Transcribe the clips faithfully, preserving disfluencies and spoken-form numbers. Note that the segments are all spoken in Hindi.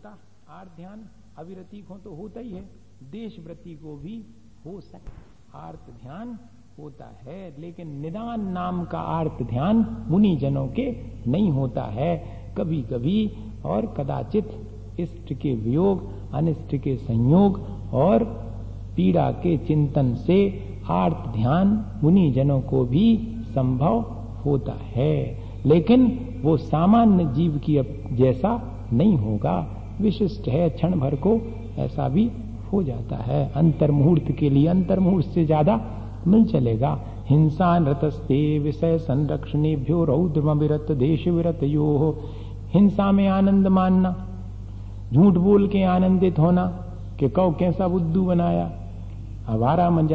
होता, आर्त ध्यान अविरति को तो होता ही है, देश व्रति को भी हो सकता आर्त ध्यान होता है, लेकिन निदान नाम का आर्त ध्यान मुनि जनों के नहीं होता है। कभी कभी और कदाचित इष्ट के वियोग, अनिष्ट के संयोग और पीड़ा के चिंतन से आर्त ध्यान मुनि जनों को भी संभव होता है, लेकिन वो सामान्य जीव की जैसा नहीं होगा, विशिष्ट है, क्षण भर को ऐसा भी हो जाता है। अंतर मुहूर्त के लिए अंतर मुहूर्त से ज्यादा नहीं चलेगा। हिंसा नृतस्ते विषय संरक्षणेभ्यो रौद्रम विरत देश विरत यो, हिंसा में आनंद मानना, झूठ बोल के आनंदित होना कि कौ कैसा बुद्धू बनाया, आवारा मजा,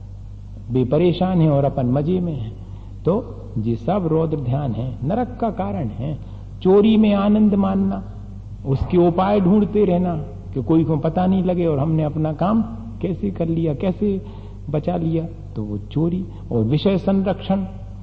बेपरेशान है और अपन मजे में है, तो ये सब रौद्र ध्यान है, नरक का कारण है। चोरी में आनंद मानना, उसके उपाय ढूंढते रहना कि कोई को पता नहीं लगे और हमने अपना काम कैसे कर लिया, कैसे बचा लिया, तो वो चोरी। और विषय संरक्षण,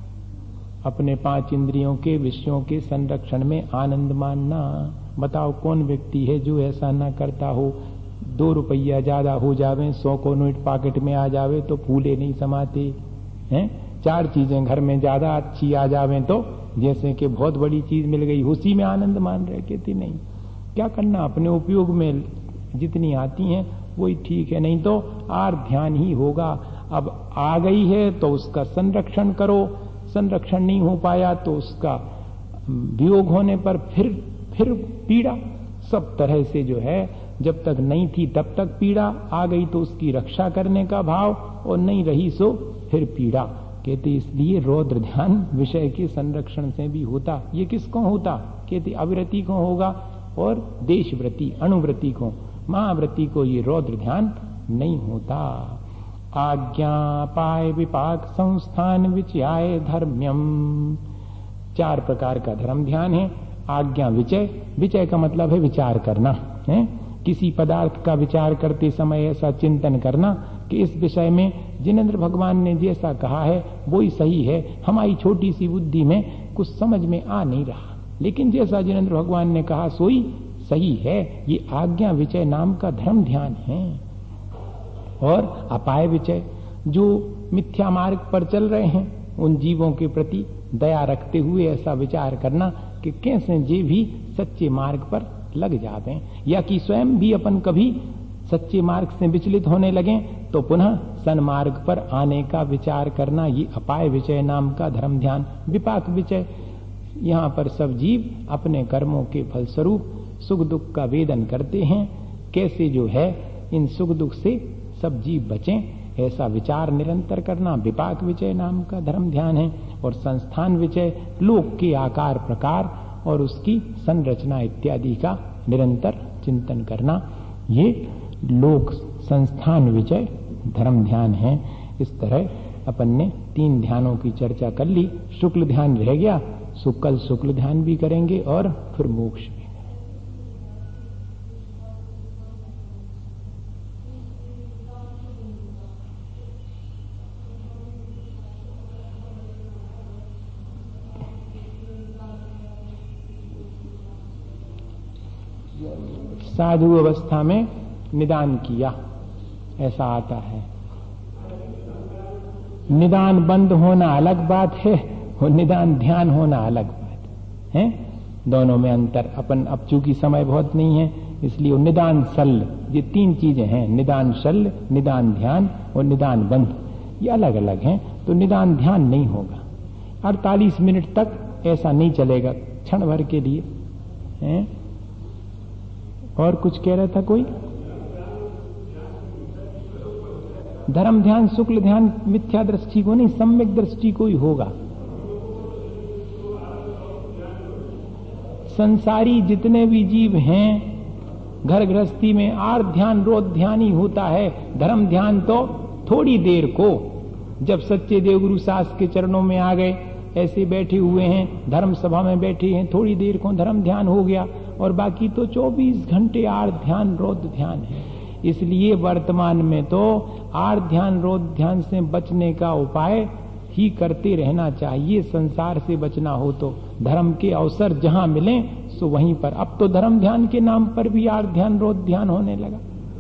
अपने पांच इंद्रियों के विषयों के संरक्षण में आनंद मानना। बताओ कौन व्यक्ति है जो ऐसा ना करता हो, दो रुपया ज्यादा हो जावे, सौ को नोट पॉकेट में आ जावे तो फूले नहीं समाते हैं, चार चीजें घर में ज्यादा अच्छी आ जावे तो जैसे कि बहुत बड़ी चीज मिल गई, उसी में आनंद मान रहे, कहती नहीं, क्या करना, अपने उपयोग में जितनी आती हैं वही ठीक है, नहीं तो आर ध्यान ही होगा। अब आ गई है तो उसका संरक्षण करो, संरक्षण नहीं हो पाया तो उसका वियोग होने पर फिर फिर पीड़ा, सब तरह से जो है, जब तक नहीं थी तब तक पीड़ा, आ गई तो उसकी रक्षा करने का भाव, और नहीं रही सो फिर पीड़ा। कहते इसलिए रौद्र ध्यान विषय के संरक्षण से भी होता। ये किसको होता? कहते अविरति को होगा और देशव्रति अणुव्रति को, महाव्रति को ये रौद्र ध्यान नहीं होता। आज्ञा पाय विपाक संस्थान विचयाय धर्म्यम, चार प्रकार का धर्म ध्यान है। आज्ञा विचय, विचय का मतलब है विचार करना है, किसी पदार्थ का विचार करते समय ऐसा चिंतन करना कि इस विषय में जिनेंद्र भगवान ने जैसा कहा है वो ही सही है, हमारी छोटी सी बुद्धि में कुछ समझ में आ नहीं रहा, लेकिन जैसा जिनेंद्र भगवान ने कहा सोई सही है। ये आज्ञा विचय नाम का धर्म ध्यान है। और अपाय विचय, जो मिथ्या मार्ग पर चल रहे हैं उन जीवों के प्रति दया रखते हुए ऐसा विचार करना कि कैसे जे भी सच्चे मार्ग पर लग जाते, या कि स्वयं भी अपन कभी सच्चे मार्ग से विचलित होने लगे तो पुनः सन्मार्ग पर आने का विचार करना, ये अपाय विचय नाम का धर्म ध्यान। विपाक विचय, यहाँ पर सब जीव अपने कर्मों के फलस्वरूप सुख दुख का वेदन करते हैं, कैसे जो है इन सुख दुख से सब जीव बचें, ऐसा विचार निरंतर करना विपाक विचय नाम का धर्म ध्यान है। और संस्थान विचय, लोक के आकार प्रकार और उसकी संरचना इत्यादि का निरंतर चिंतन करना, ये लोक संस्थान विचय धर्म ध्यान है। इस तरह अपन ने तीन ध्यानों की चर्चा कर ली। शुक्ल ध्यान रह गया, शुक्ल शुक्ल ध्यान भी करेंगे और फिर मोक्ष भी। साधु अवस्था में निदान किया, ऐसा आता है। निदान बंद होना अलग बात है और निदान ध्यान होना अलग बात है, दोनों में अंतर। अपन अब चूंकि समय बहुत नहीं है इसलिए निदान शल्य, ये तीन चीजें हैं, निदान शल्य, निदान ध्यान और निदान बंद, ये अलग अलग हैं। तो निदान ध्यान नहीं होगा, अड़तालीस मिनट तक ऐसा नहीं चलेगा, क्षण भर के लिए है। और कुछ कह रहा था कोई? धर्म ध्यान शुक्ल ध्यान मिथ्या दृष्टि को नहीं, सम्यक दृष्टि को ही होगा। संसारी जितने भी जीव हैं घर गृहस्थी में आर्त ध्यान रोध ध्यान ही होता है। धर्म ध्यान तो थोड़ी देर को, जब सच्चे देवगुरु सास के चरणों में आ गए, ऐसे बैठे हुए हैं, धर्म सभा में बैठे हैं, थोड़ी देर को धर्म ध्यान हो गया, और बाकी तो चौबीस घंटे आर्त ध्यान रोध ध्यान है। इसलिए वर्तमान में तो आर्त ध्यान रोध ध्यान से बचने का उपाय ही करते रहना चाहिए संसार से बचना हो तो। धर्म के अवसर जहां मिले सो वहीं पर। अब तो धर्म ध्यान के नाम पर भी आर्त ध्यान रोध ध्यान होने लगा।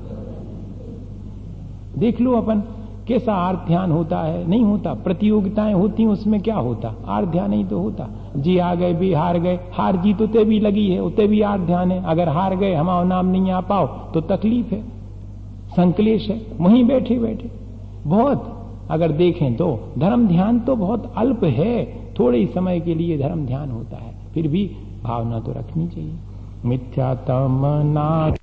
देख लो अपन कैसा आर्त ध्यान होता है, नहीं होता। प्रतियोगिताएं होती, उसमें क्या होता, आर्त ध्यान ही तो होता। जी आ गए भी हार गए, हार जीत उते भी लगी है, उते भी आर्त ध्यान है। अगर हार गए, हमारा नाम नहीं आ पाओ तो तकलीफ है, संकलेश है, वहीं बैठे बैठे। बहुत अगर देखें तो धर्म ध्यान तो बहुत अल्प है, थोड़े ही समय के लिए धर्म ध्यान होता है, फिर भी भावना तो रखनी चाहिए। मिथ्यात्म ना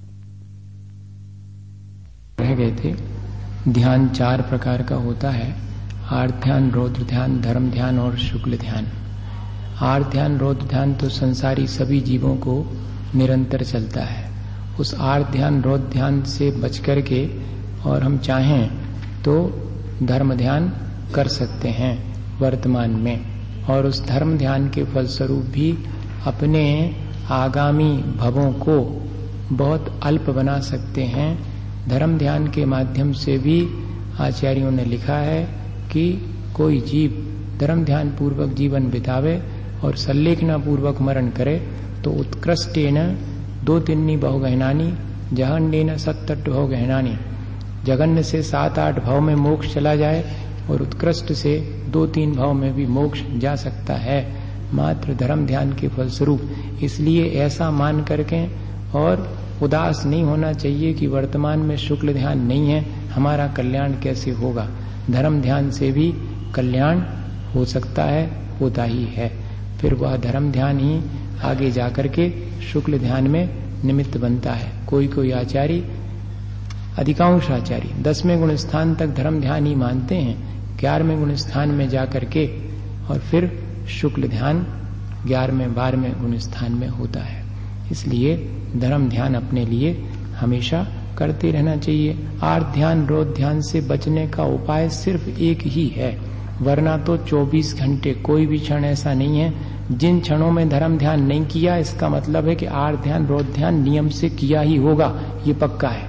रह गए थे। ध्यान चार प्रकार का होता है, आर्त ध्यान, रौद्र ध्यान, धर्म ध्यान और शुक्ल ध्यान। आर्त ध्यान रौद्र ध्यान तो संसारी सभी जीवों को निरंतर चलता है। उस आर्त ध्यान रौद्र ध्यान से बच करके और हम चाहें तो धर्म ध्यान कर सकते हैं वर्तमान में, और उस धर्म ध्यान के फलस्वरूप भी अपने आगामी भवों को बहुत अल्प बना सकते हैं। धर्म ध्यान के माध्यम से भी आचार्यों ने लिखा है कि कोई जीव धर्म ध्यान पूर्वक जीवन बितावे और सल्लेखना पूर्वक मरण करे तो उत्कृष्टेन दो तिन्नी बहुगहनानी जहन्नेन सत्तट बहुगहनानी। जघन्य से सात आठ भाव में मोक्ष चला जाए और उत्कृष्ट से दो तीन भाव में भी मोक्ष जा सकता है मात्र धर्म ध्यान के फलस्वरूप। इसलिए ऐसा मान करके और उदास नहीं होना चाहिए कि वर्तमान में शुक्ल ध्यान नहीं है, हमारा कल्याण कैसे होगा। धर्म ध्यान से भी कल्याण हो सकता है, होता ही है। फिर वह धर्म ध्यान ही आगे जाकर के शुक्ल ध्यान में निमित्त बनता है। कोई कोई आचार्य, अधिकांश आचार्य दसवें गुण स्थान तक धर्म ध्यान ही मानते हैं, ग्यारहवें गुण स्थान में जाकर के और फिर शुक्ल ध्यान ग्यारहवें बारहवें गुण स्थान में होता है। इसलिए धर्म ध्यान अपने लिए हमेशा करते रहना चाहिए। आर्त ध्यान रौद्र ध्यान से बचने का उपाय सिर्फ एक ही है, वरना तो चौबीस घंटे कोई भी क्षण ऐसा नहीं है जिन क्षणों में धर्म ध्यान नहीं किया। इसका मतलब है कि आर्त ध्यान रौद्र ध्यान नियम से किया ही होगा, ये पक्का है।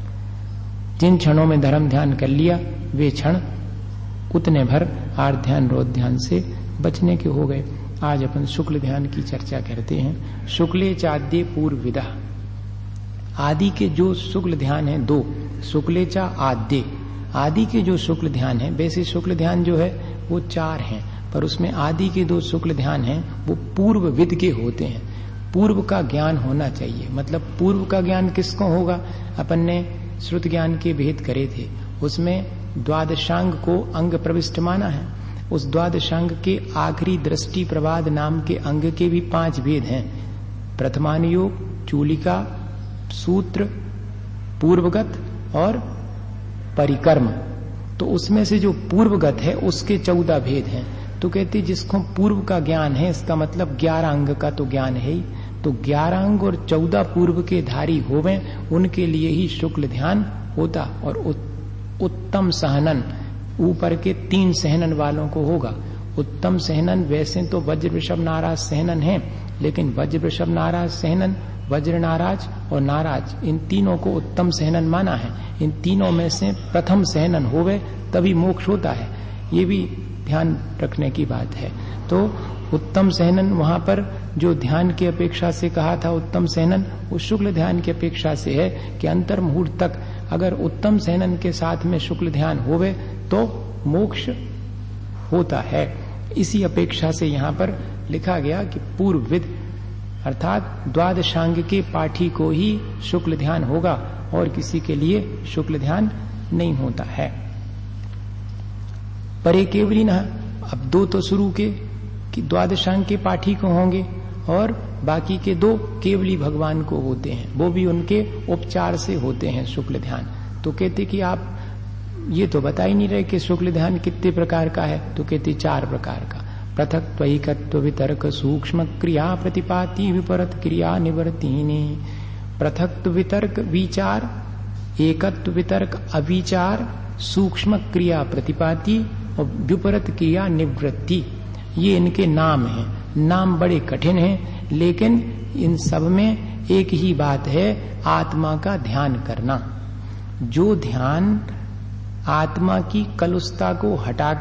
जिन क्षणों में धर्म ध्यान कर लिया वे क्षण उतने भर आर्त ध्यान रौद्र ध्यान से बचने के हो गए। आज अपन शुक्ल ध्यान की चर्चा करते हैं। शुक्ले चाद्य पूर्व विदा, आदि के जो शुक्ल ध्यान है दो, शुक्ले चा आद्य, आदि के जो शुक्ल ध्यान है, वैसे शुक्ल ध्यान जो है वो चार हैं, पर उसमें आदि के दो शुक्ल ध्यान हैं वो पूर्व विद के होते हैं। पूर्व का ज्ञान होना चाहिए, मतलब पूर्व का ज्ञान किसको होगा। अपन ने श्रुत ज्ञान के भेद करे थे, उसमें द्वादशांग को अंग प्रविष्ट माना है। उस द्वादशांग के आखिरी दृष्टि प्रवाद नाम के अंग के भी पांच भेद हैं, प्रथमानुयोग, चूलिका, सूत्र, पूर्वगत और परिकर्म। तो उसमें से जो पूर्वगत है उसके चौदह भेद हैं। तो कहते जिसको पूर्व का ज्ञान है, इसका मतलब ग्यारह अंग का तो ज्ञान है ही, तो ग्यारह अंग और चौदह पूर्व के धारी होवे उनके लिए ही शुक्ल ध्यान होता। और उत्तम सहनन, ऊपर के तीन सहनन वालों को होगा। उत्तम सहनन वैसे तो वज्र वृषभ नाराज सहनन है, लेकिन वज्र वृषभ नाराज सहनन, वज्र नाराज और नाराज, इन तीनों को उत्तम सहनन माना है। इन तीनों में से प्रथम सहनन होवे तभी मोक्ष होता है, ये भी ध्यान रखने की बात है। तो उत्तम सहनन वहां पर जो ध्यान की अपेक्षा से कहा था उत्तम सहनन, वो शुक्ल ध्यान की अपेक्षा से है कि अंतर मुहूर्त तक अगर उत्तम सहनन के साथ में शुक्ल ध्यान होवे तो मोक्ष होता है। इसी अपेक्षा से यहाँ पर लिखा गया कि पूर्वविद अर्थात द्वादशांग के पाठी को ही शुक्ल ध्यान होगा और किसी के लिए शुक्ल ध्यान नहीं होता है। परे केवली न, अब दो तो शुरू के कि द्वादशांग के पाठी को होंगे और बाकी के दो केवली भगवान को होते हैं, वो भी उनके उपचार से होते हैं शुक्ल ध्यान। तो कहते कि आप ये तो बता ही नहीं रहे कि शुक्ल ध्यान कितने प्रकार का है, तो कहते चार प्रकार का। पृथक त्वैकत्व वितर्क सूक्ष्म क्रिया प्रतिपाति विपरत क्रिया निवर्तिनी। पृथक वितर्क विचार, एकत्व वितर्क अविचार, सूक्ष्म क्रिया प्रतिपाति और विपरत क्रिया निवृत्ति, ये इनके नाम हैं। नाम बड़े कठिन हैं, लेकिन इन सब में एक ही बात है, आत्मा का ध्यान करना। जो ध्यान आत्मा की कलुषता को हटाकर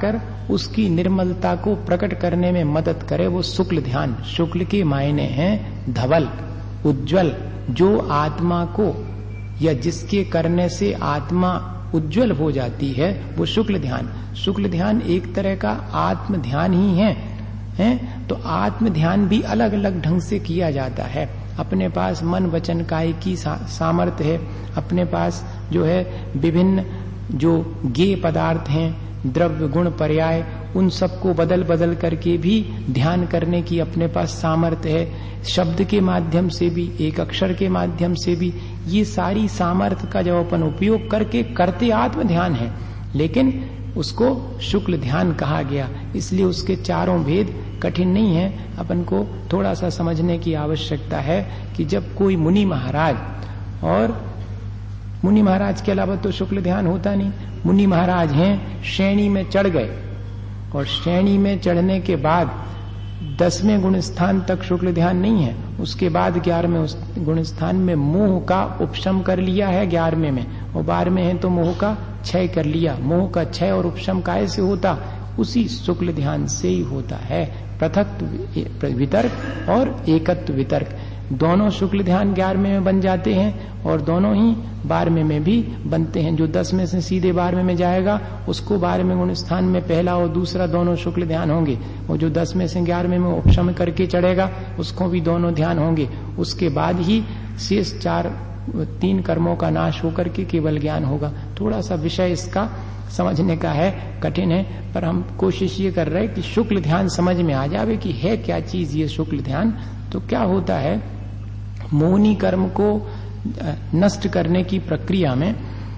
उसकी निर्मलता को प्रकट करने में मदद करे वो शुक्ल ध्यान। शुक्ल के मायने हैं धवल, उज्जवल, जो आत्मा को या जिसके करने से आत्मा उज्जवल हो जाती है वो शुक्ल ध्यान। शुक्ल ध्यान एक तरह का आत्म ध्यान ही है, हैं? तो आत्म ध्यान भी अलग अलग ढंग से किया जाता है। अपने पास मन वचन काय की सा, सामर्थ्य है, अपने पास जो है विभिन्न जो गेय पदार्थ हैं, द्रव्य गुण पर्याय, उन सबको बदल बदल करके भी ध्यान करने की अपने पास सामर्थ्य है। शब्द के माध्यम से भी, एक अक्षर के माध्यम से भी, ये सारी सामर्थ्य का जब अपन उपयोग करके करते आत्म ध्यान है, लेकिन उसको शुक्ल ध्यान कहा गया। इसलिए उसके चारों भेद कठिन नहीं है, अपन को थोड़ा सा समझने की आवश्यकता है कि जब कोई मुनि महाराज, और मुनि महाराज के अलावा तो शुक्ल ध्यान होता नहीं, मुनि महाराज हैं, श्रेणी में चढ़ गए और श्रेणी में चढ़ने के बाद दसवें गुण स्थान तक शुक्ल ध्यान नहीं है, उसके बाद ग्यारहवें गुण स्थान में मोह का उपशम कर लिया है ग्यारहवें में, और बारहवें है तो मोह का क्षय कर लिया। मोह का क्षय और उपशम काय से होता? उसी शुक्ल ध्यान से ही होता है। पृथक वितर्क और एकत्व वितर्क दोनों शुक्ल ध्यान ग्यारहवें में बन जाते हैं और दोनों ही बारहवें में भी बनते हैं। जो दस में से सीधे बारहवें में जाएगा उसको बारहवें गुण स्थान में पहला और दूसरा दोनों शुक्ल ध्यान होंगे, और जो दस में से ग्यारहवें में उपशम करके चढ़ेगा उसको भी दोनों ध्यान होंगे। उसके बाद ही शेष चार तीन कर्मों का नाश होकर के केवल ज्ञान होगा। थोड़ा सा विषय इसका समझने का है, कठिन है, पर हम कोशिश ये कर रहे हैं कि शुक्ल ध्यान समझ में आ जावे कि है क्या चीज ये शुक्ल ध्यान। तो क्या होता है, मोहनी कर्म को नष्ट करने की प्रक्रिया में,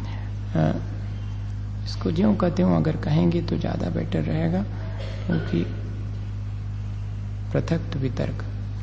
इसको ज्यों कहते हो अगर कहेंगे तो ज्यादा बेटर रहेगा, क्योंकि पृथक वितर्क,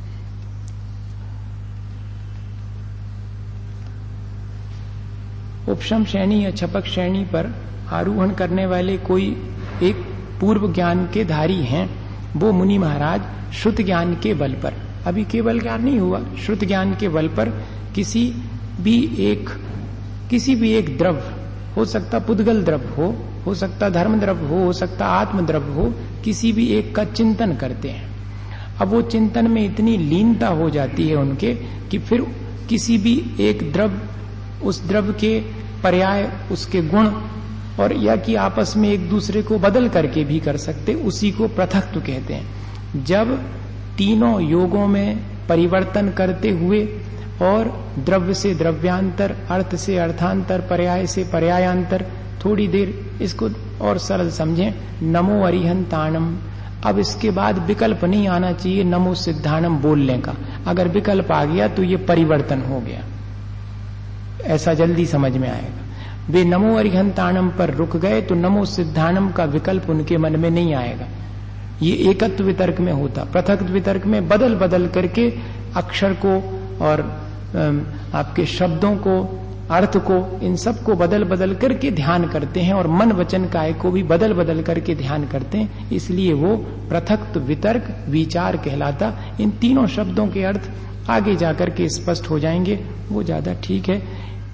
उपशम श्रेणी या छपक श्रेणी पर आरोहण करने वाले कोई एक पूर्व ज्ञान के धारी हैं, वो मुनि महाराज श्रुत ज्ञान के बल पर, अभी केवल ज्ञान नहीं हुआ, श्रुत ज्ञान के बल पर किसी भी एक किसी भी एक द्रव्य, हो सकता पुद्गल द्रव्य हो हो सकता धर्म द्रव्य हो हो सकता आत्म द्रव्य हो, किसी भी एक का चिंतन करते हैं। अब वो चिंतन में इतनी लीनता हो जाती है उनके कि फिर किसी भी एक द्रव्य, उस द्रव्य के पर्याय, उसके गुण और या कि आपस में एक दूसरे को बदल करके भी कर सकते, उसी को पृथक्त्व कहते हैं। जब तीनों योगों में परिवर्तन करते हुए और द्रव्य से द्रव्यांतर, अर्थ से अर्थांतर, पर्याय से पर्यायांतर, थोड़ी देर इसको और सरल समझें, नमो अरिहंताणम। अब इसके बाद विकल्प नहीं आना चाहिए नमो सिद्धाणम बोलने का, अगर विकल्प आ गया तो ये परिवर्तन हो गया, ऐसा जल्दी समझ में आएगा। वे नमो अरिहंताणम पर रुक गए तो नमो सिद्धाणम का विकल्प उनके मन में नहीं आएगा। ये एकत्व वितर्क में होता, पृथक वितर्क में बदल बदल करके अक्षर को और आपके शब्दों को, अर्थ को, इन सब को बदल बदल करके ध्यान करते हैं और मन वचन काय को भी बदल बदल करके ध्यान करते हैं, इसलिए वो पृथक वितर्क विचार कहलाता। इन तीनों शब्दों के अर्थ आगे जाकर के स्पष्ट हो जाएंगे, वो ज्यादा ठीक है।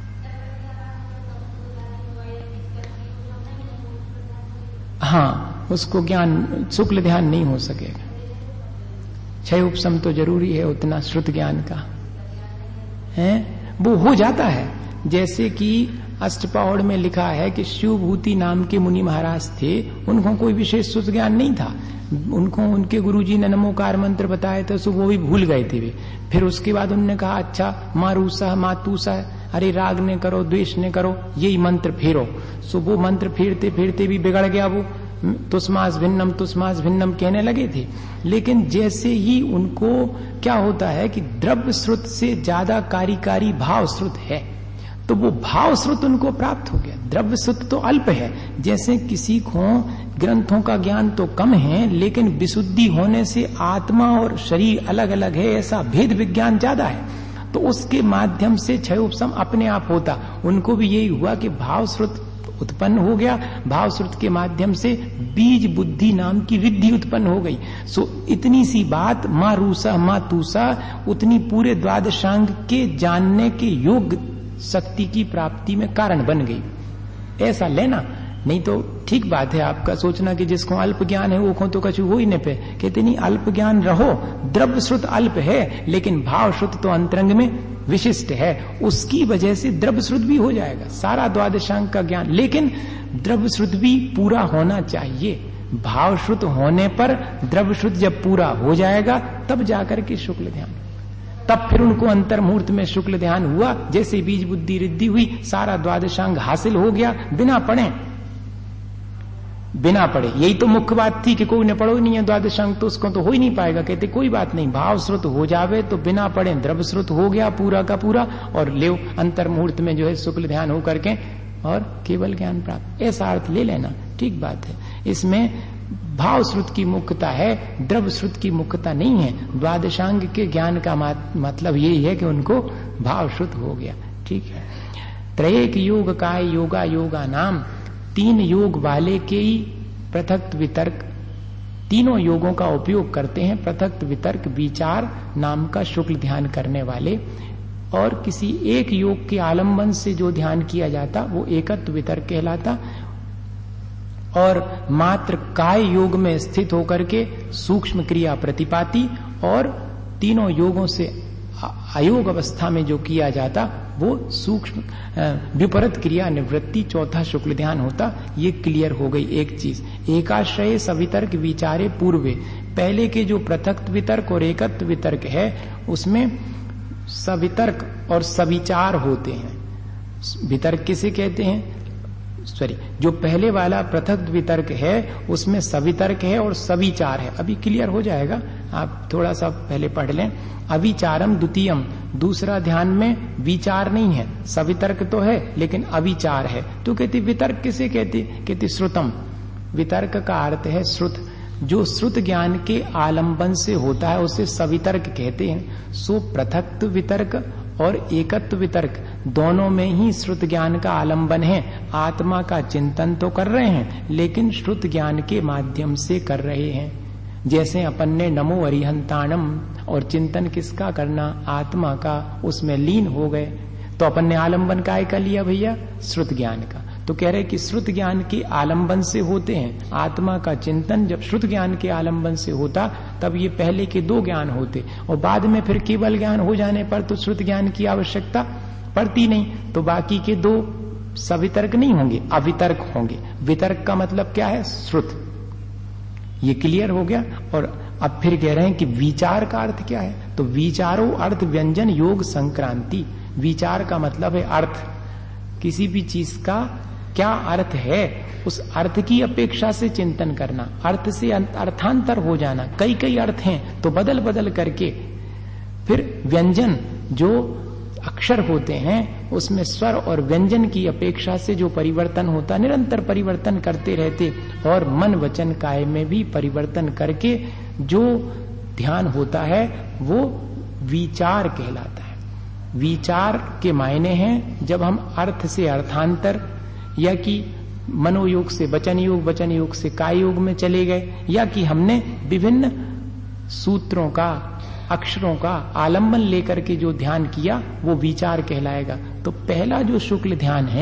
हाँ, उसको ज्ञान शुक्ल ध्यान नहीं हो सकेगा, क्षय उपशम तो जरूरी है उतना श्रुत ज्ञान का है, वो हो जाता है। जैसे कि अष्टपौढ़ में लिखा है कि शिवभूति नाम के मुनि महाराज थे, उनको कोई विशेष श्रुत ज्ञान नहीं था, उनको उनके गुरुजी ने नमोकार मंत्र बताए थे, सो वो भी भूल गए थे वे। फिर उसके बाद उन्होंने कहा अच्छा मारूसा मातूसा, अरे राग ने करो द्वेष ने करो, यही मंत्र फेरो। सो वो मंत्र फेरते फेरते भी बिगड़ गया, वो तुस्मास भिन्नम तुस्मास भिन्नम कहने लगे थे। लेकिन जैसे ही उनको क्या होता है कि द्रव्य श्रुत से ज्यादा कार्यकारी भाव श्रुत है, तो वो भाव श्रुत उनको प्राप्त हो गया, द्रव्य श्रुत तो अल्प है। जैसे किसी को ग्रंथों का ज्ञान तो कम है, लेकिन विशुद्धि होने से आत्मा और शरीर अलग अलग है, ऐसा भेद विज्ञान ज्यादा है, तो उसके माध्यम से क्षय उपशम अपने आप होता। उनको भी यही हुआ कि भाव श्रुत उत्पन्न हो गया, भाव श्रुत के माध्यम से बीज बुद्धि नाम की रिद्धि उत्पन्न हो गई। सो इतनी सी बात माँ रूसा माँ तूसा उतनी पूरे द्वादशांग के जानने के योग्य शक्ति की प्राप्ति में कारण बन गई। ऐसा लेना, नहीं तो ठीक बात है आपका सोचना कि जिसको अल्प ज्ञान है वो को तो कछु हो ही नहीं पे। कहते नहीं, अल्प ज्ञान रहो, द्रव्य श्रुत अल्प है लेकिन भाव श्रुत तो अंतरंग में विशिष्ट है, उसकी वजह से द्रव्य श्रुत भी हो जाएगा सारा द्वादशांग का ज्ञान। लेकिन द्रव्य श्रुत भी पूरा होना चाहिए। भाव श्रुत होने पर द्रव्य श्रुत जब पूरा हो जाएगा तब जाकर के शुक्ल ध्यान, तब फिर उनको अंतर मुहूर्त में शुक्ल ध्यान हुआ, जैसे बीज बुद्धि रिद्धि हुई, सारा द्वादशांग हासिल हो गया बिना पढ़े, बिना पढ़े। यही तो मुख्य बात थी कि कोई ने पढ़ो नहीं है द्वादशांग तो उसको तो हो ही नहीं पाएगा। कहते कोई बात नहीं, भाव श्रुत हो जावे तो बिना पढ़े द्रव्य श्रुत हो गया पूरा का पूरा, और ले अंतर मुहूर्त में जो है शुक्ल ध्यान हो करके और केवल ज्ञान प्राप्त, ऐसा अर्थ ले लेना, ठीक बात है। इसमें भाव श्रुत की मुख्यता है, द्रव्य श्रुत की मुख्यता नहीं है। द्वादशांग के ज्ञान का मतलब यही है कि उनको भाव श्रुत हो गया, ठीक है। त्रयेक योग काय योगा योगा नाम, तीन योग वाले के ही पृथक वितर्क, तीनों योगों का उपयोग करते हैं पृथक वितर्क विचार नाम का शुक्ल ध्यान करने वाले। और किसी एक योग के आलंबन से जो ध्यान किया जाता वो एकत्व वितर्क कहलाता। और मात्र काय योग में स्थित होकर के सूक्ष्म क्रिया प्रतिपाती, और तीनों योगों से अयोग अवस्था में जो किया जाता वो सूक्ष्म विपरीत क्रिया निवृत्ति, चौथा शुक्ल ध्यान होता। ये क्लियर हो गई एक चीज। एकाश्रय सवितर्क विचारे पूर्वे, पहले के जो पृथक वितर्क और एकत्व वितर्क है उसमें सवितर्क और सविचार होते हैं। वितर्क किसे कहते हैं, सॉरी, जो पहले वाला पृथक वितर्क है उसमें सवितर्क है और सविचार है। अभी क्लियर हो जाएगा, आप थोड़ा सा पहले पढ़ लें। अविचारम द्वितीयम, दूसरा ध्यान में विचार नहीं है, सवितर्क तो है लेकिन अविचार है। तो कहती वितर्क किसे कहती, कहती श्रुतम। वितर्क का अर्थ है श्रुत, जो श्रुत ज्ञान के आलंबन से होता है उसे सवितर्क कहते हैं। सो पृथक वितर्क और एकत्व वितर्क दोनों में ही श्रुत ज्ञान का आलंबन है। आत्मा का चिंतन तो कर रहे हैं लेकिन श्रुत ज्ञान के माध्यम से कर रहे हैं। जैसे अपन ने नमो अरिहंताणम, और चिंतन किसका करना, आत्मा का, उसमें लीन हो गए, तो अपन ने आलंबन काय का लिया भैया, श्रुत ज्ञान का। तो कह रहे कि श्रुत ज्ञान के आलंबन से होते हैं। आत्मा का चिंतन जब श्रुत ज्ञान के आलंबन से होता तब ये पहले के दो ज्ञान होते, और बाद में फिर केवल ज्ञान हो जाने पर तो श्रुत ज्ञान की आवश्यकता पड़ती नहीं, तो बाकी के दो सवितर्क नहीं होंगे, अवितर्क होंगे। वितर्क का मतलब क्या है, श्रुत। ये क्लियर हो गया। और अब फिर कह रहे हैं कि विचार का अर्थ क्या है, तो विचारो अर्थ व्यंजन योग संक्रांति। विचार का मतलब है अर्थ, किसी भी चीज का क्या अर्थ है उस अर्थ की अपेक्षा से चिंतन करना, अर्थ से अर्थांतर हो जाना। कई कई अर्थ हैं तो बदल बदल करके फिर व्यंजन जो अक्षर होते हैं उसमें स्वर और व्यंजन की अपेक्षा से जो परिवर्तन होता, निरंतर परिवर्तन करते रहते, और मन वचन काय में भी परिवर्तन करके जो ध्यान होता है वो विचार कहलाता है। विचार के मायने हैं जब हम अर्थ से अर्थांतर, या कि मनोयोग से वचन योग, वचन योग से काय योग में चले गए, या कि हमने विभिन्न सूत्रों का, अक्षरों का आलंबन लेकर के जो ध्यान किया वो विचार कहलाएगा। तो पहला जो शुक्ल ध्यान है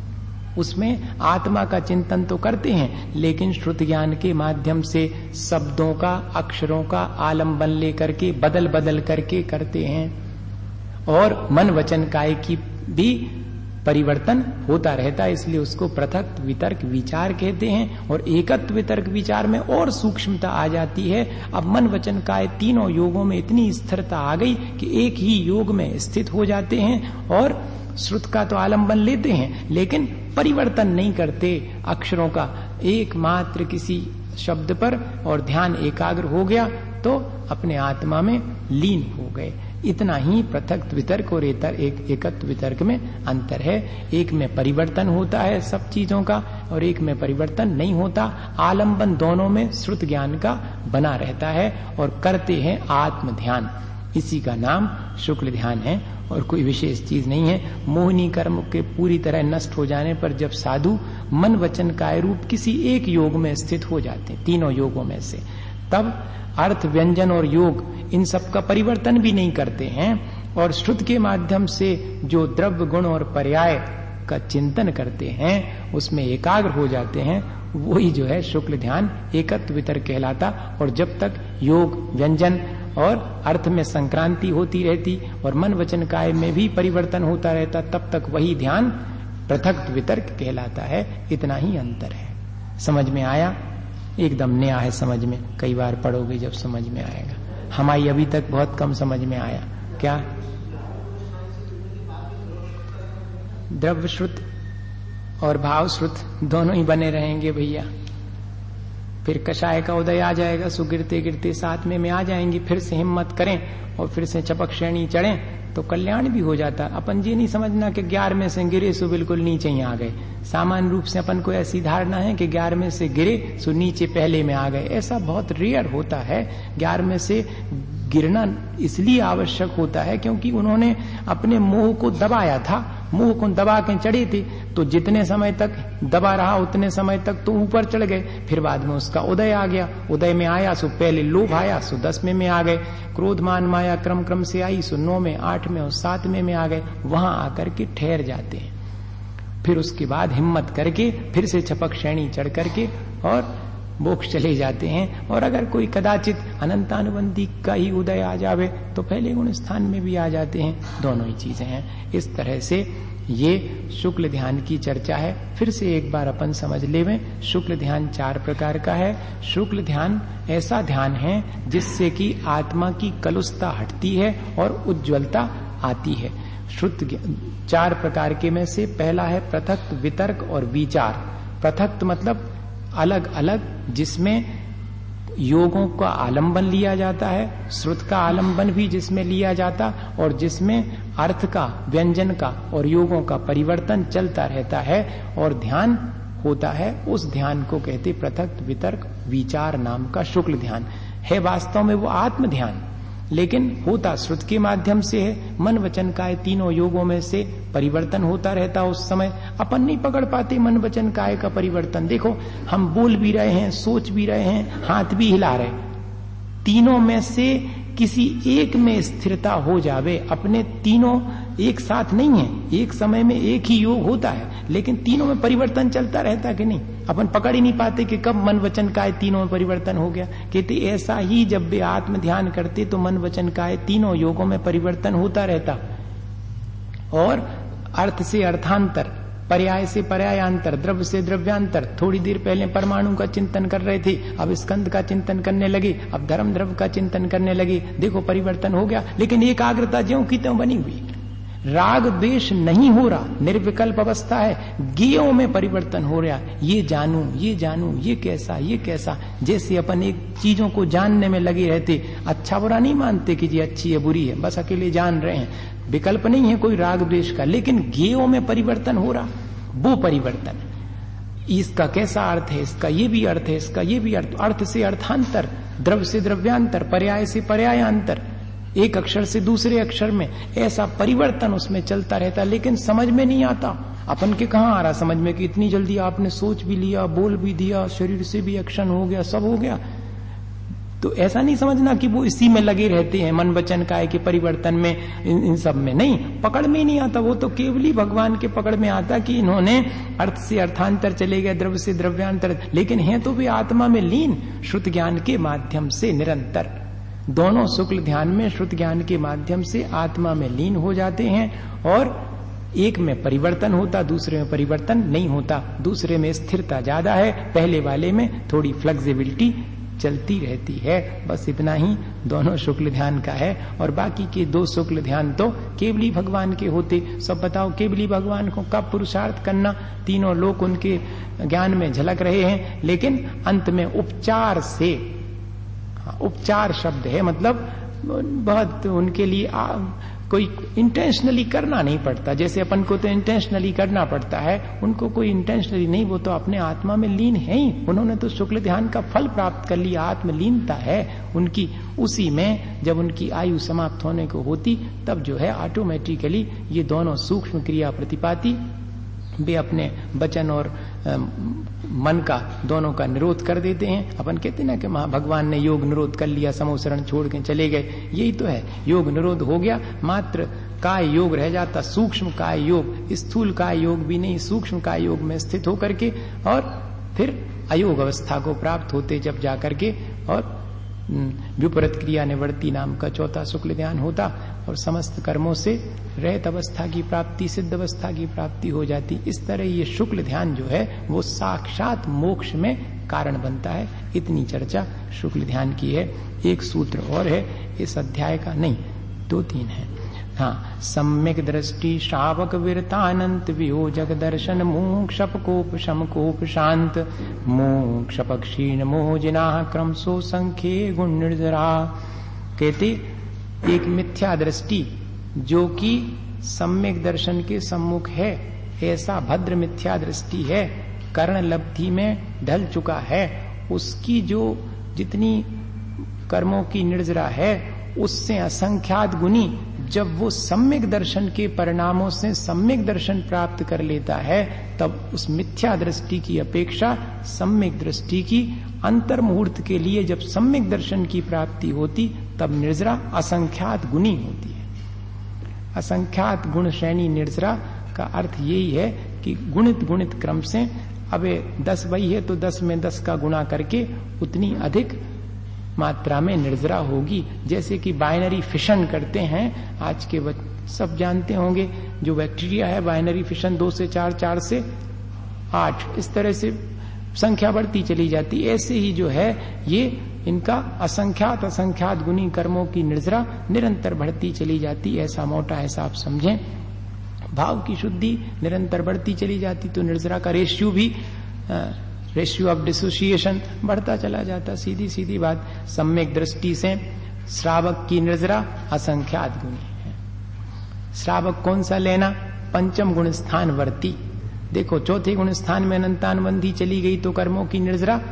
उसमें आत्मा का चिंतन तो करते हैं लेकिन श्रुत ज्ञान के माध्यम से शब्दों का, अक्षरों का आलंबन लेकर के बदल बदल करके करते हैं, और मन वचन काय की भी परिवर्तन होता रहता है, इसलिए उसको पृथक वितर्क विचार कहते हैं। और एकत्व वितर्क विचार में और सूक्ष्मता आ जाती है। अब मन वचन काय तीनों योगों में इतनी स्थिरता आ गई कि एक ही योग में स्थित हो जाते हैं, और श्रुत का तो आलंबन लेते हैं लेकिन परिवर्तन नहीं करते अक्षरों का, एकमात्र किसी शब्द पर, और ध्यान एकाग्र हो गया तो अपने आत्मा में लीन हो गए। इतना ही पृथक वितर्क और एक एकत्व वितर्क में अंतर है। एक में परिवर्तन होता है सब चीजों का और एक में परिवर्तन नहीं होता। आलंबन दोनों में श्रुत ज्ञान का बना रहता है और करते हैं आत्म ध्यान। इसी का नाम शुक्ल ध्यान है और कोई विशेष चीज नहीं है। मोहिनी कर्म के पूरी तरह नष्ट हो जाने पर जब साधु मन वचन काय रूप किसी एक योग में स्थित हो जाते हैं, तीनों योगों में से, तब अर्थ व्यंजन और योग इन सब का परिवर्तन भी नहीं करते हैं और श्रुत के माध्यम से जो द्रव्य गुण और पर्याय का चिंतन करते हैं, उसमें एकाग्र हो जाते हैं, वही जो है शुक्ल ध्यान एकत्व वितर्क कहलाता। और जब तक योग व्यंजन और अर्थ में संक्रांति होती रहती और मन वचन काय में भी परिवर्तन होता रहता, तब तक वही ध्यान पृथक वितर्क कहलाता है। इतना ही अंतर है। समझ में आया? एकदम नया है समझ में, कई बार पढ़ोगे जब समझ में आएगा। हमारी अभी तक बहुत कम समझ में आया। क्या? द्रव्य श्रुत और भाव श्रुत दोनों ही बने रहेंगे भैया। फिर कषाय का उदय आ जाएगा, सो गिरते गिरते साथ में में आ जाएंगे। फिर से हिम्मत करें और फिर से चपक श्रेणी चढ़ें तो कल्याण भी हो जाता। अपन ये नहीं समझना कि ग्यारह में से गिरे सो बिल्कुल नीचे ही आ गए। सामान्य रूप से अपन को ऐसी धारणा है कि ग्यारह में से गिरे सो नीचे पहले में आ गए। ऐसा बहुत रेयर होता है। ग्यारह में से गिरना इसलिए आवश्यक होता है क्योंकि उन्होंने अपने मोह को दबाया था। मोह को दबा के चढ़े थे, तो जितने समय तक दबा रहा उतने समय तक तो ऊपर चढ़ गए। फिर बाद में उसका उदय आ गया। उदय में आया सो पहले लोभ आया सो दसवें में आ गए। क्रोध मान माया क्रम क्रम से आई सो नौ में, आठ में और सातवें में आ गए। वहां आकर के ठहर जाते हैं। फिर उसके बाद हिम्मत करके फिर से छपक श्रेणी चढ़ करके और मोक्ष चले जाते हैं। और अगर कोई कदाचित अनंतानुबंधी का ही उदय आ जावे तो पहले गुण स्थान में भी आ जाते हैं। दोनों ही चीजें हैं। इस तरह से ये शुक्ल ध्यान की चर्चा है। फिर से एक बार अपन समझ लेवें। शुक्ल ध्यान चार प्रकार का है। शुक्ल ध्यान ऐसा ध्यान है जिससे कि आत्मा की कलुषता हटती है और उज्ज्वलता आती है। शुद्ध चार प्रकार के में से पहला है पृथक वितर्क और विचार। पृथक मतलब अलग अलग, जिसमें योगों का आलंबन लिया जाता है, श्रुत का आलंबन भी जिसमें लिया जाता, और जिसमें अर्थ का व्यंजन का और योगों का परिवर्तन चलता रहता है और ध्यान होता है। उस ध्यान को कहते पृथक वितर्क विचार नाम का शुक्ल ध्यान है। वास्तव में वो आत्म ध्यान, लेकिन होता श्रुत के माध्यम से है। मन वचन काय तीनों योगों में से परिवर्तन होता रहता। उस समय अपन नहीं पकड़ पाते मन वचन काय का परिवर्तन। देखो, हम बोल भी रहे हैं, सोच भी रहे हैं, हाथ भी हिला रहे, तीनों में से किसी एक में स्थिरता हो जावे। अपने तीनों एक साथ नहीं है, एक समय में एक ही योग होता है, लेकिन तीनों में परिवर्तन चलता रहता कि नहीं। अपन पकड़ ही नहीं पाते कि कब मन वचन काय तीनों में परिवर्तन हो गया। कहते ऐसा ही जब वे आत्म ध्यान करते तो मन वचन काय तीनों योगों में परिवर्तन होता रहता। और अर्थ से अर्थांतर, पर्याय से पर्यायांतर, द्रव्य से द्रव्यांतर। थोड़ी देर पहले परमाणु का चिंतन कर रहे थे, अब स्कंद का चिंतन करने लगे, अब धर्म द्रव्य का चिंतन करने लगे। देखो परिवर्तन हो गया, लेकिन एकाग्रता ज्यों की त्यों बनी हुई। राग द्वेष नहीं हो रहा, निर्विकल्प अवस्था है। ज्ञेयों में परिवर्तन हो रहा। ये जानू, ये जानू, ये कैसा, ये कैसा। जैसे अपन एक चीजों को जानने में लगे रहते, अच्छा बुरा नहीं मानते कि ये अच्छी है बुरी है, बस अकेले जान रहे हैं, विकल्प नहीं है कोई राग द्वेष का, लेकिन ज्ञेयों में परिवर्तन हो रहा। वो परिवर्तन, इसका कैसा अर्थ है, इसका ये भी अर्थ है, इसका ये भी अर्थ, अर्थ से अर्थांतर, द्रव्य से द्रव्यांतर, पर्याय से पर्यायांतर, एक अक्षर से दूसरे अक्षर में ऐसा परिवर्तन उसमें चलता रहता। लेकिन समझ में नहीं आता। अपन के कहां आ रहा समझ में कि इतनी जल्दी आपने सोच भी लिया, बोल भी दिया, शरीर से भी एक्शन हो गया, सब हो गया। तो ऐसा नहीं समझना कि वो इसी में लगे रहते हैं, मन वचन काय के परिवर्तन में, इन, इन सब में नहीं, पकड़ में नहीं आता। वो तो केवल ही भगवान के पकड़ में आता कि इन्होंने अर्थ से अर्थांतर चले गए, द्रव्य से द्रव्यांतर, लेकिन हैं तो वे आत्मा में लीन श्रुत ज्ञान के माध्यम से निरंतर। दोनों शुक्ल ध्यान में श्रुत ज्ञान के माध्यम से आत्मा में लीन हो जाते हैं और एक में परिवर्तन होता, दूसरे में परिवर्तन नहीं होता। दूसरे में स्थिरता ज्यादा है, पहले वाले में थोड़ी फ्लेक्सिबिलिटी चलती रहती है। बस इतना ही दोनों शुक्ल ध्यान का है। और बाकी के दो शुक्ल ध्यान तो केवली भगवान के होते। सब बताओ केवली भगवान को कब पुरुषार्थ करना, तीनों लोग उनके ज्ञान में झलक रहे हैं, लेकिन अंत में उपचार से, उपचार शब्द है मतलब बहुत उनके लिए आ, कोई इंटेंशनली करना नहीं पड़ता। जैसे अपन को तो इंटेंशनली करना पड़ता है, उनको कोई इंटेंशनली नहीं, वो तो अपने आत्मा में लीन है ही। उन्होंने तो शुक्ल ध्यान का फल प्राप्त कर लिया, आत्मलीनता है उनकी। उसी में जब उनकी आयु समाप्त होने को होती तब जो है ऑटोमेटिकली ये दोनों सूक्ष्म क्रिया प्रतिपाती वे अपने वचन और आ, मन का दोनों का निरोध कर देते हैं। अपन कहते ना कि भगवान ने योग निरोध कर लिया, समोसरण छोड़ के चले गए, यही तो है। योग निरोध हो गया, मात्र काय योग रह जाता, सूक्ष्म काय योग, स्थूल काय योग भी नहीं, सूक्ष्म काय योग में स्थित होकर के और फिर अयोग अवस्था को प्राप्त होते जब जाकर के और विपरीत क्रिया निवृत्ति नाम का चौथा शुक्ल ध्यान होता और समस्त कर्मों से रहित अवस्था की प्राप्ति, सिद्ध अवस्था की प्राप्ति हो जाती। इस तरह ये शुक्ल ध्यान जो है वो साक्षात मोक्ष में कारण बनता है। इतनी चर्चा शुक्ल ध्यान की है। एक सूत्र और है इस अध्याय का, नहीं दो तीन है। हाँ, सम्यक दृष्टि श्रावक विरतानंत वियोजक दर्शन मोक्षप कोप शम कोप शांत मोक्ष पक्षीण मोहजिना क्रम सो संख्ये गुण निर्जरा। कहते एक मिथ्या दृष्टि जो कि सम्यक दर्शन के सम्मुख है, ऐसा भद्र मिथ्या दृष्टि है, कर्ण लब्धि में ढल चुका है, उसकी जो जितनी कर्मों की निर्जरा है उससे असंख्यात गुनी जब वो सम्यक दर्शन के परिणामों से सम्यक दर्शन प्राप्त कर लेता है, तब उस मिथ्या दृष्टि की अपेक्षा सम्यक दृष्टि की अंतर मुहूर्त के लिए जब सम्यक दर्शन की प्राप्ति होती तब निर्जरा असंख्यात गुनी होती है। असंख्यात गुण श्रेणी निर्जरा का अर्थ यही है कि गुणित गुणित क्रम से, अबे दस वही है तो दस में दस का गुणा करके उतनी अधिक मात्रा में निर्जरा होगी। जैसे कि बाइनरी फिशन करते हैं आज के सब जानते होंगे, जो बैक्टीरिया है बाइनरी फिशन दो से चार, चार से आठ, इस तरह से संख्या बढ़ती चली जाती। ऐसे ही जो है ये इनका असंख्यात असंख्यात गुनी कर्मों की निर्जरा निरंतर बढ़ती चली जाती। ऐसा मोटा ऐसा आप समझें, भाव की शुद्धि निरंतर बढ़ती चली जाती तो निर्जरा का रेशियो भी आ, रेशियो ऑफ डिसोसिएशन बढ़ता चला जाता। सीधी सीधी बात, सम्यक दृष्टि से श्रावक की निर्जरा असंख्यात गुणी है। श्रावक कौन सा लेना? पंचम गुण स्थान वर्ती। देखो चौथे गुण स्थान में अनंतानुबंधी चली गई तो कर्मों की निर्जरा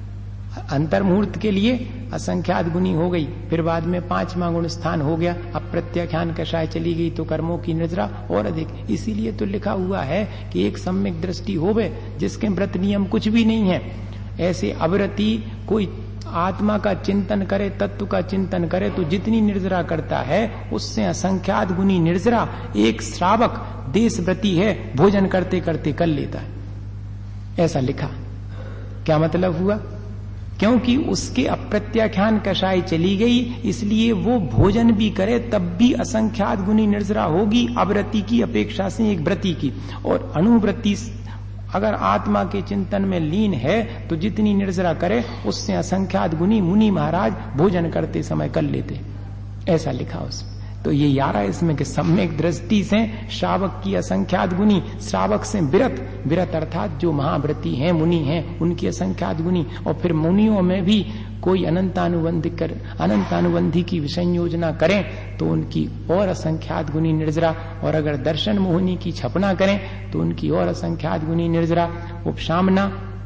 अंतर मुहूर्त के लिए असंख्यात गुनी हो गई। फिर बाद में पांचवा गुण स्थान हो गया, अब प्रत्याख्यान कषाय चली गई तो कर्मों की निर्जरा और अधिक। इसीलिए तो लिखा हुआ है कि एक सम्यक दृष्टि होवे जिसके व्रत नियम कुछ भी नहीं है, ऐसे अविरति कोई आत्मा का चिंतन करे, तत्व का चिंतन करे तो जितनी निर्जरा करता है उससे असंख्यात गुनी निर्जरा एक श्रावक देशव्रती है भोजन करते करते कर लेता है। ऐसा लिखा। क्या मतलब हुआ? क्योंकि उसके अप्रत्याख्यान कषाय चली गई, इसलिए वो भोजन भी करे तब भी असंख्यात गुनी निर्जरा होगी अवृत्ति की अपेक्षा से एक व्रति की। और अनुव्रति अगर आत्मा के चिंतन में लीन है तो जितनी निर्जरा करे उससे असंख्यात गुनी मुनि महाराज भोजन करते समय कर लेते। ऐसा लिखा उसमें। तो ये यारा इसमें कि सम्यक दृष्टि से श्रावक की असंख्यात गुनी, श्रावक से विरत, विरत अर्थात जो महाव्रती हैं मुनि हैं उनकी असंख्यात गुनी। और फिर मुनियों में भी कोई अनंतानुबंधी कर अनंतानुबंधी की विषय योजना करें तो उनकी और असंख्यात गुनी निर्जरा। और अगर दर्शन मोहिनी की छपना करें तो उनकी और असंख्यात गुनी निर्जरा। उपशामना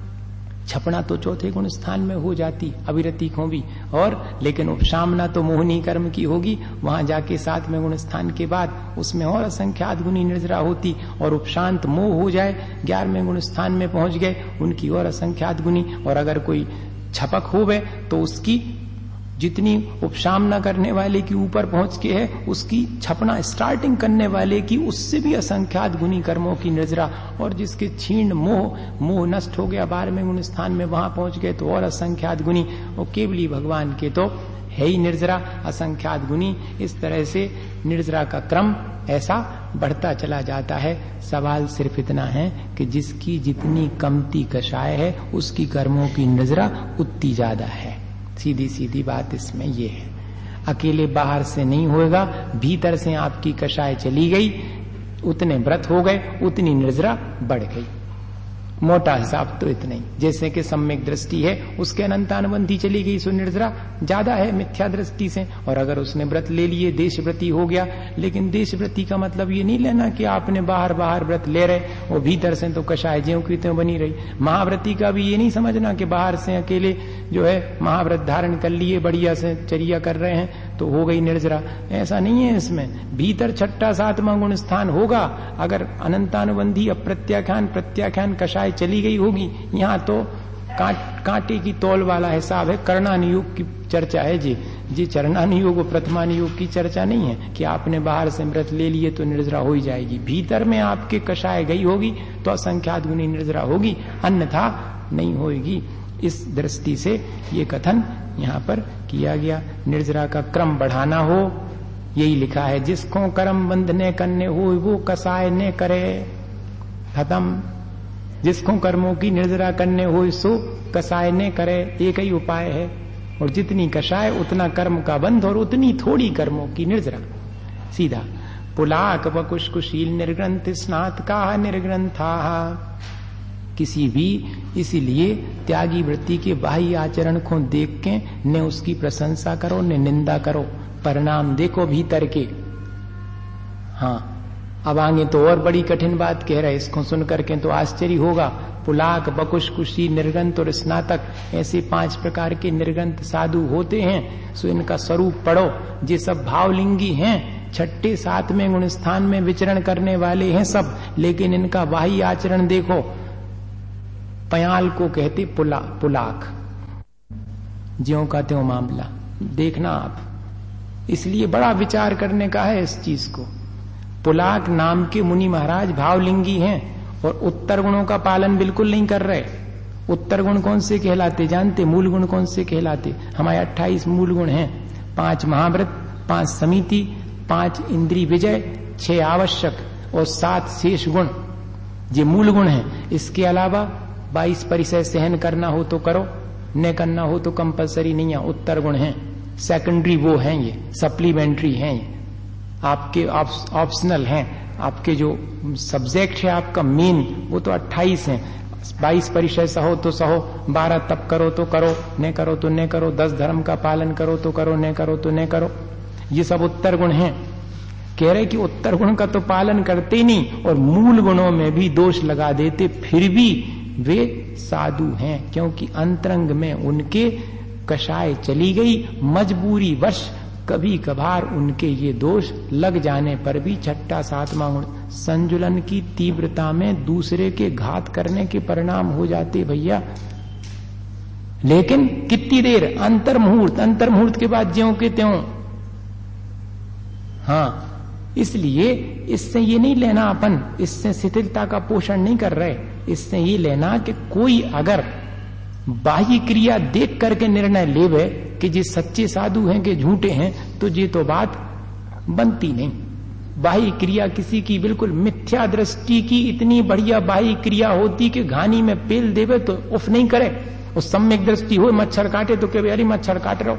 छपना तो चौथे गुण स्थान में हो जाती अविरति को भी, और लेकिन उपशामना तो मोहनी कर्म की होगी, वहां जाके सातवें गुण स्थान के बाद उसमें और असंख्यात गुनी निर्जरा होती। और उपशांत मोह हो जाए ग्यारहवें गुण स्थान में पहुंच गए, उनकी और असंख्यात गुनी। और अगर कोई छपक होवे तो उसकी जितनी उपशामना करने वाले की ऊपर पहुंच के है उसकी छपना स्टार्टिंग करने वाले की उससे भी असंख्यात गुनी कर्मों की निर्जरा। और जिसके क्षीण मोह मोह नष्ट हो गया बारहवें गुण स्थान में, वहां पहुंच गए तो और असंख्यात गुनी। और केवली भगवान के तो है ही निर्जरा असंख्यात गुनी। इस तरह से निर्जरा का क्रम ऐसा बढ़ता चला जाता है। सवाल सिर्फ इतना है कि जिसकी जितनी कमती कषाय है उसकी कर्मों की निर्जरा उतनी ज्यादा है। सीधी सीधी बात इसमें ये है। अकेले बाहर से नहीं होगा, भीतर से आपकी कषाय चली गई, उतने व्रत हो गए, उतनी निर्जरा बढ़ गई। मोटा हिसाब तो इतना ही। जैसे कि सम्यक दृष्टि है उसके अनंतानुबंधी चली गई सो निर्जरा ज्यादा है मिथ्या दृष्टि से। और अगर उसने व्रत ले लिए देशव्रती हो गया, लेकिन देशव्रती का मतलब ये नहीं लेना कि आपने बाहर बाहर व्रत ले रहे और भीतर से तो कषाय ज्यों की त्यों बनी रही। महाव्रती का भी ये नहीं समझना कि बाहर से अकेले जो है महाव्रत धारण कर लिए बढ़िया से चर्या कर रहे हैं तो हो गई निर्जरा, ऐसा नहीं है। इसमें भीतर छठा सातवां गुण स्थान होगा। अगर अनंतानुबंधी अप्रत्याख्यान प्रत्याख्यान कषाय चली गई होगी, यहाँ तो कांट कांटे की तौल वाला हिसाब है। करणानुयोग की चर्चा है जी जी चरणानुयोग और प्रथमानुयोग की चर्चा नहीं है कि आपने बाहर से मृत ले लिए तो निर्जरा हो ही जाएगी। भीतर में आपके कषाय गई होगी तो असंख्यात गुनी निर्जरा होगी, अन्यथा नहीं होगी। इस दृष्टि से ये कथन यहाँ पर किया गया। निर्जरा का क्रम बढ़ाना हो, यही लिखा है, जिसको कर्म बंध ने करने हो वो कसाय ने करे। खत्म। जिसको कर्मों की निर्जरा करने हो सो कसाय ने करे, एक ही उपाय है। और जितनी कषाय उतना कर्म का बंध और उतनी थोड़ी कर्मों की निर्जरा। सीधा पुलाक वकुश कुशील निर्ग्रंथ स्नात का निर्ग्रंथा। किसी भी इसीलिए त्यागी वृत्ति के बाह्य आचरण को देख के न उसकी प्रशंसा करो न निंदा करो, परिणाम देखो भीतर के। हाँ, अब आगे तो और बड़ी कठिन बात कह रहे, इसको सुन करके तो आश्चर्य होगा। पुलाक बकुश कुशी निर्गंत और स्नातक ऐसे पांच प्रकार के निर्गंत साधु होते हैं, सो इनका स्वरूप पढ़ो। ये सब भावलिंगी हैं, छठे सातवें गुण स्थान में विचरण करने वाले हैं सब, लेकिन इनका बाह्य आचरण देखो। पयाल को कहते पुला पुलाक, ज्यों का त्यों मामला देखना आप। इसलिए बड़ा विचार करने का है इस चीज को। पुलाक नाम के मुनि महाराज भावलिंगी हैं और उत्तर गुणों का पालन बिल्कुल नहीं कर रहे। उत्तर गुण कौन से कहलाते जानते? मूल गुण कौन से कहलाते? हमारे अट्ठाईस मूल गुण हैं, पांच महाव्रत, पांच समिति, पांच इंद्री विजय, छह आवश्यक और सात शेष गुण, ये मूल गुण हैं। इसके अलावा बाईस परिचय सहन करना हो तो करो, न करना हो तो कंपलसरी नहीं है, उत्तर गुण हैं। सेकेंडरी वो हैं, ये सप्लीमेंट्री हैं, ये आपके ऑप्शनल हैं। आपके जो सब्जेक्ट है आपका मेन वो तो अट्ठाईस हैं। बाईस परिचय सहो तो सहो, बारह तप करो तो करो, न करो तो न करो, दस धर्म का पालन करो तो करो, न करो तो न करो, ये सब उत्तर गुण हैं। कह रहे कि उत्तर गुण का तो पालन करते नहीं और मूल गुणों में भी दोष लगा देते, फिर भी वे साधु हैं, क्योंकि अंतरंग में उनके कषाय चली गई। मजबूरी वश कभी कभार उनके ये दोष लग जाने पर भी छठा सातवां गुण संजुलन की तीव्रता में दूसरे के घात करने के परिणाम हो जाते भैया। लेकिन कितनी देर? अंतर मुहूर्त, अंतर मुहूर्त के बाद ज्यों के त्यों। हाँ, इसलिए इससे ये नहीं लेना अपन, इससे शिथिलता का पोषण नहीं कर रहे। इससे ये लेना कि कोई अगर बाह्य क्रिया देख करके निर्णय लेवे कि ये सच्चे साधु हैं कि झूठे हैं, तो ये तो बात बनती नहीं। बाह्य क्रिया किसी की बिल्कुल मिथ्या दृष्टि की इतनी बढ़िया बाह्य क्रिया होती कि घानी में पेल देवे तो उफ नहीं करे। उस सम्यक दृष्टि हो, मच्छर काटे तो कहे अरे मच्छर काट रहो,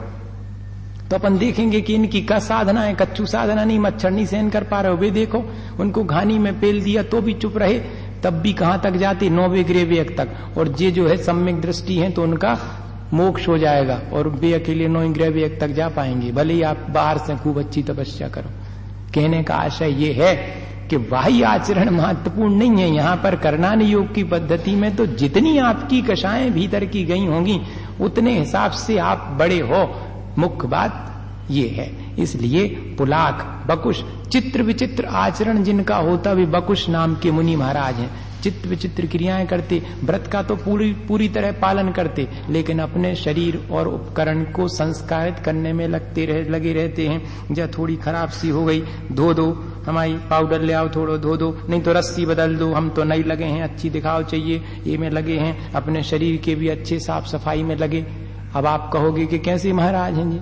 तो अपन देखेंगे कि इनकी क्या साधना है, कच्चू साधना नहीं, मच्छर नहीं सहन कर पा रहे हो, वे देखो उनको घानी में पेल दिया तो भी चुप रहे, तब भी कहां तक जाते? नौवे ग्रेवियक तक। और ये जो है सम्यक दृष्टि है तो उनका मोक्ष हो जाएगा और वे अकेले नौ ग्रेवियक तक जा पाएंगे, भले ही आप बाहर से खूब अच्छी तपस्या करो। कहने का आशय ये है कि बाह्य आचरण महत्वपूर्ण नहीं है। यहाँ पर करणानुयोग की पद्धति में तो जितनी आपकी कषाएं भीतर की गई होंगी उतने हिसाब से आप बड़े हो, मुख्य बात ये है। इसलिए पुलाक बकुश चित्र विचित्र आचरण जिनका होता वे बकुश नाम के मुनि महाराज हैं। चित्र विचित्र क्रियाएं करते, व्रत का तो पूरी पूरी तरह पालन करते, लेकिन अपने शरीर और उपकरण को संस्कारित करने में लगते रह, लगे रहते हैं। जब थोड़ी खराब सी हो गई, धो दो, हमारी पाउडर ले आओ, थोड़ा धो दो, नहीं तो रस्सी बदल दो, हम तो नहीं लगे हैं, अच्छी दिखाओ चाहिए, ये में लगे हैं, अपने शरीर के भी अच्छे साफ सफाई में लगे। अब आप कहोगे कि कैसे महाराज हैं जी,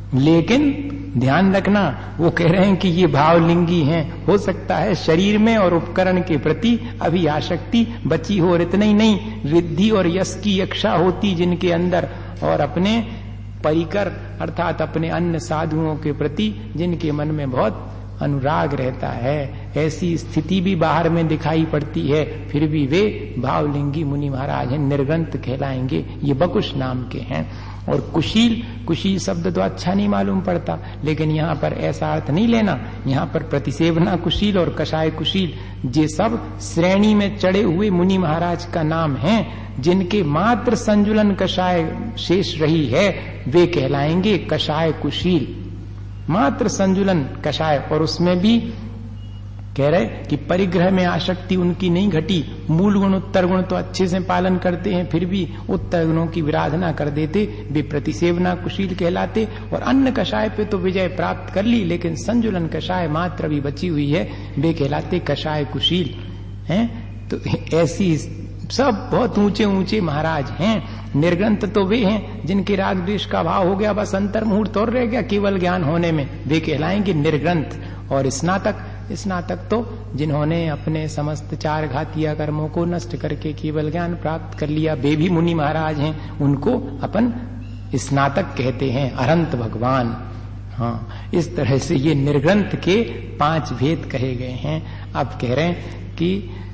लेकिन ध्यान रखना वो कह रहे हैं कि ये भावलिंगी हैं। हो सकता है शरीर में और उपकरण के प्रति अभी आसक्ति बची हो, और इतना ही नहीं, रिद्धि और यश की इच्छा होती जिनके अंदर, और अपने परिकर अर्थात अपने अन्य साधुओं के प्रति जिनके मन में बहुत अनुराग रहता है, ऐसी स्थिति भी बाहर में दिखाई पड़ती है, फिर भी वे भावलिंगी मुनि महाराज हैं, निर्गंत कहलाएंगे। ये बकुश नाम के हैं। और कुशील, कुशील शब्द तो अच्छा नहीं मालूम पड़ता, लेकिन यहाँ पर ऐसा अर्थ नहीं लेना। यहाँ पर प्रतिसेवना कुशील और कषाय कुशील ये सब श्रेणी में चढ़े हुए मुनि महाराज का नाम है। जिनके मात्र संजुलन कषाय शेष रही है वे कहलाएंगे कषाय कुशील। मात्र संजुलन कषाय, और उसमें भी कह रहे कि परिग्रह में आसक्ति उनकी नहीं घटी, मूल गुण उत्तर गुण तो अच्छे से पालन करते हैं, फिर भी उत्तर गुणों की विराधना कर देते, वे प्रतिसेवना कुशील कहलाते। और अन्न कषाय पे तो विजय प्राप्त कर ली, लेकिन संजुलन कषाय मात्र भी बची हुई है, वे कहलाते कषाय कुशील हैं। तो ऐसी सब बहुत ऊंचे ऊंचे महाराज हैं। निर्ग्रंथ तो वे हैं जिनके राग द्वेष का भाव हो गया, बस अंतर मुहूर्त और रह गया केवल ज्ञान होने में, वे कहलाएंगे निर्ग्रंथ। और स्नातक, स्नातक तो जिन्होंने अपने समस्त चार घातीय कर्मों को नष्ट करके केवल ज्ञान प्राप्त कर लिया, वे भी मुनि महाराज हैं, उनको अपन स्नातक कहते हैं, अरंत भगवान। हाँ, इस तरह से ये निर्ग्रंथ के पांच भेद कहे गए हैं। अब कह रहे हैं कि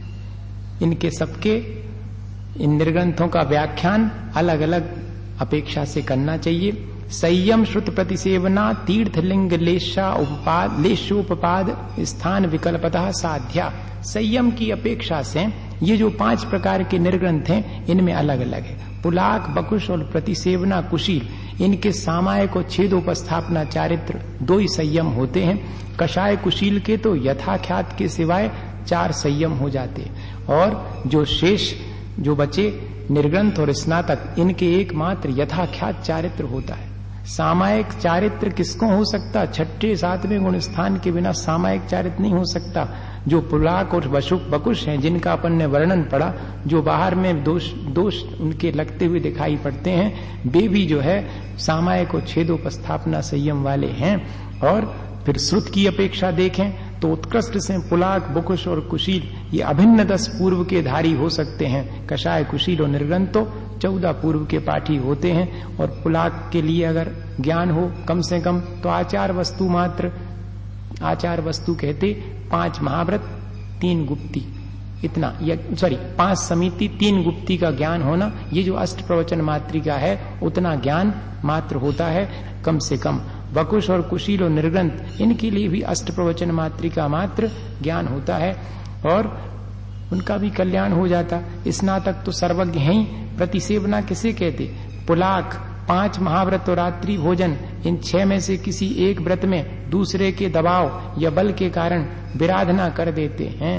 इनके सबके इन निर्ग्रंथों का व्याख्यान अलग अलग अपेक्षा से करना चाहिए। संयम श्रुत प्रतिसेवना तीर्थ लिंग लेशा उपपाद लेशोपपाद स्थान विकल्पतः साध्या। संयम की अपेक्षा से ये जो पांच प्रकार के निर्ग्रंथ हैं इनमें अलग अलग है। पुलाक, बकुश और प्रतिसेवना कुशील, इनके सामायिक और छेदोपस्थापना चारित्र दो ही संयम होते हैं। कषाय कुशील के तो यथाख्यात के सिवाय चार संयम हो जाते, और जो शेष जो बचे निर्ग्रंथ और स्नातक, इनके एकमात्र यथाख्यात चारित्र होता है। सामायिक चारित्र किसको हो सकता? छठे सातवें गुण स्थान के बिना सामायिक चारित्र नहीं हो सकता। जो पुलाक और बशुक बकुश हैं, जिनका अपन ने वर्णन पढ़ा, जो बाहर में दोष दोष उनके लगते हुए दिखाई पड़ते हैं, वे भी जो है सामायिक और छेदोपस्थापना संयम वाले हैं। और फिर श्रुत की अपेक्षा देखें तो उत्कृष्ट से पुलाक, बुकुश और कुशील ये अभिन्न दस पूर्व के धारी हो सकते हैं। कषाय, कुशील और निर्ग्रंथ तो चौदह पूर्व के पाठी होते हैं। और पुलाक के लिए अगर ज्ञान हो कम से कम तो आचार वस्तु मात्र, आचार वस्तु कहते पांच महाव्रत तीन गुप्ती, इतना या सॉरी पांच समिति तीन गुप्ती का ज्ञान होना, ये जो अष्ट प्रवचन मात्रिका है उतना ज्ञान मात्र होता है कम से कम। वकुश और कुशील और निर्ग्रंथ, इनके लिए भी अष्ट प्रवचन मात्रिका मात्र ज्ञान होता है और उनका भी कल्याण हो जाता। स्नातक तो सर्वज्ञ हैं ही। प्रतिसेवना किसे कहते? पुलाक, पांच महाव्रत और रात्रि भोजन, इन छह में से किसी एक व्रत में दूसरे के दबाव या बल के कारण विराधना कर देते हैं।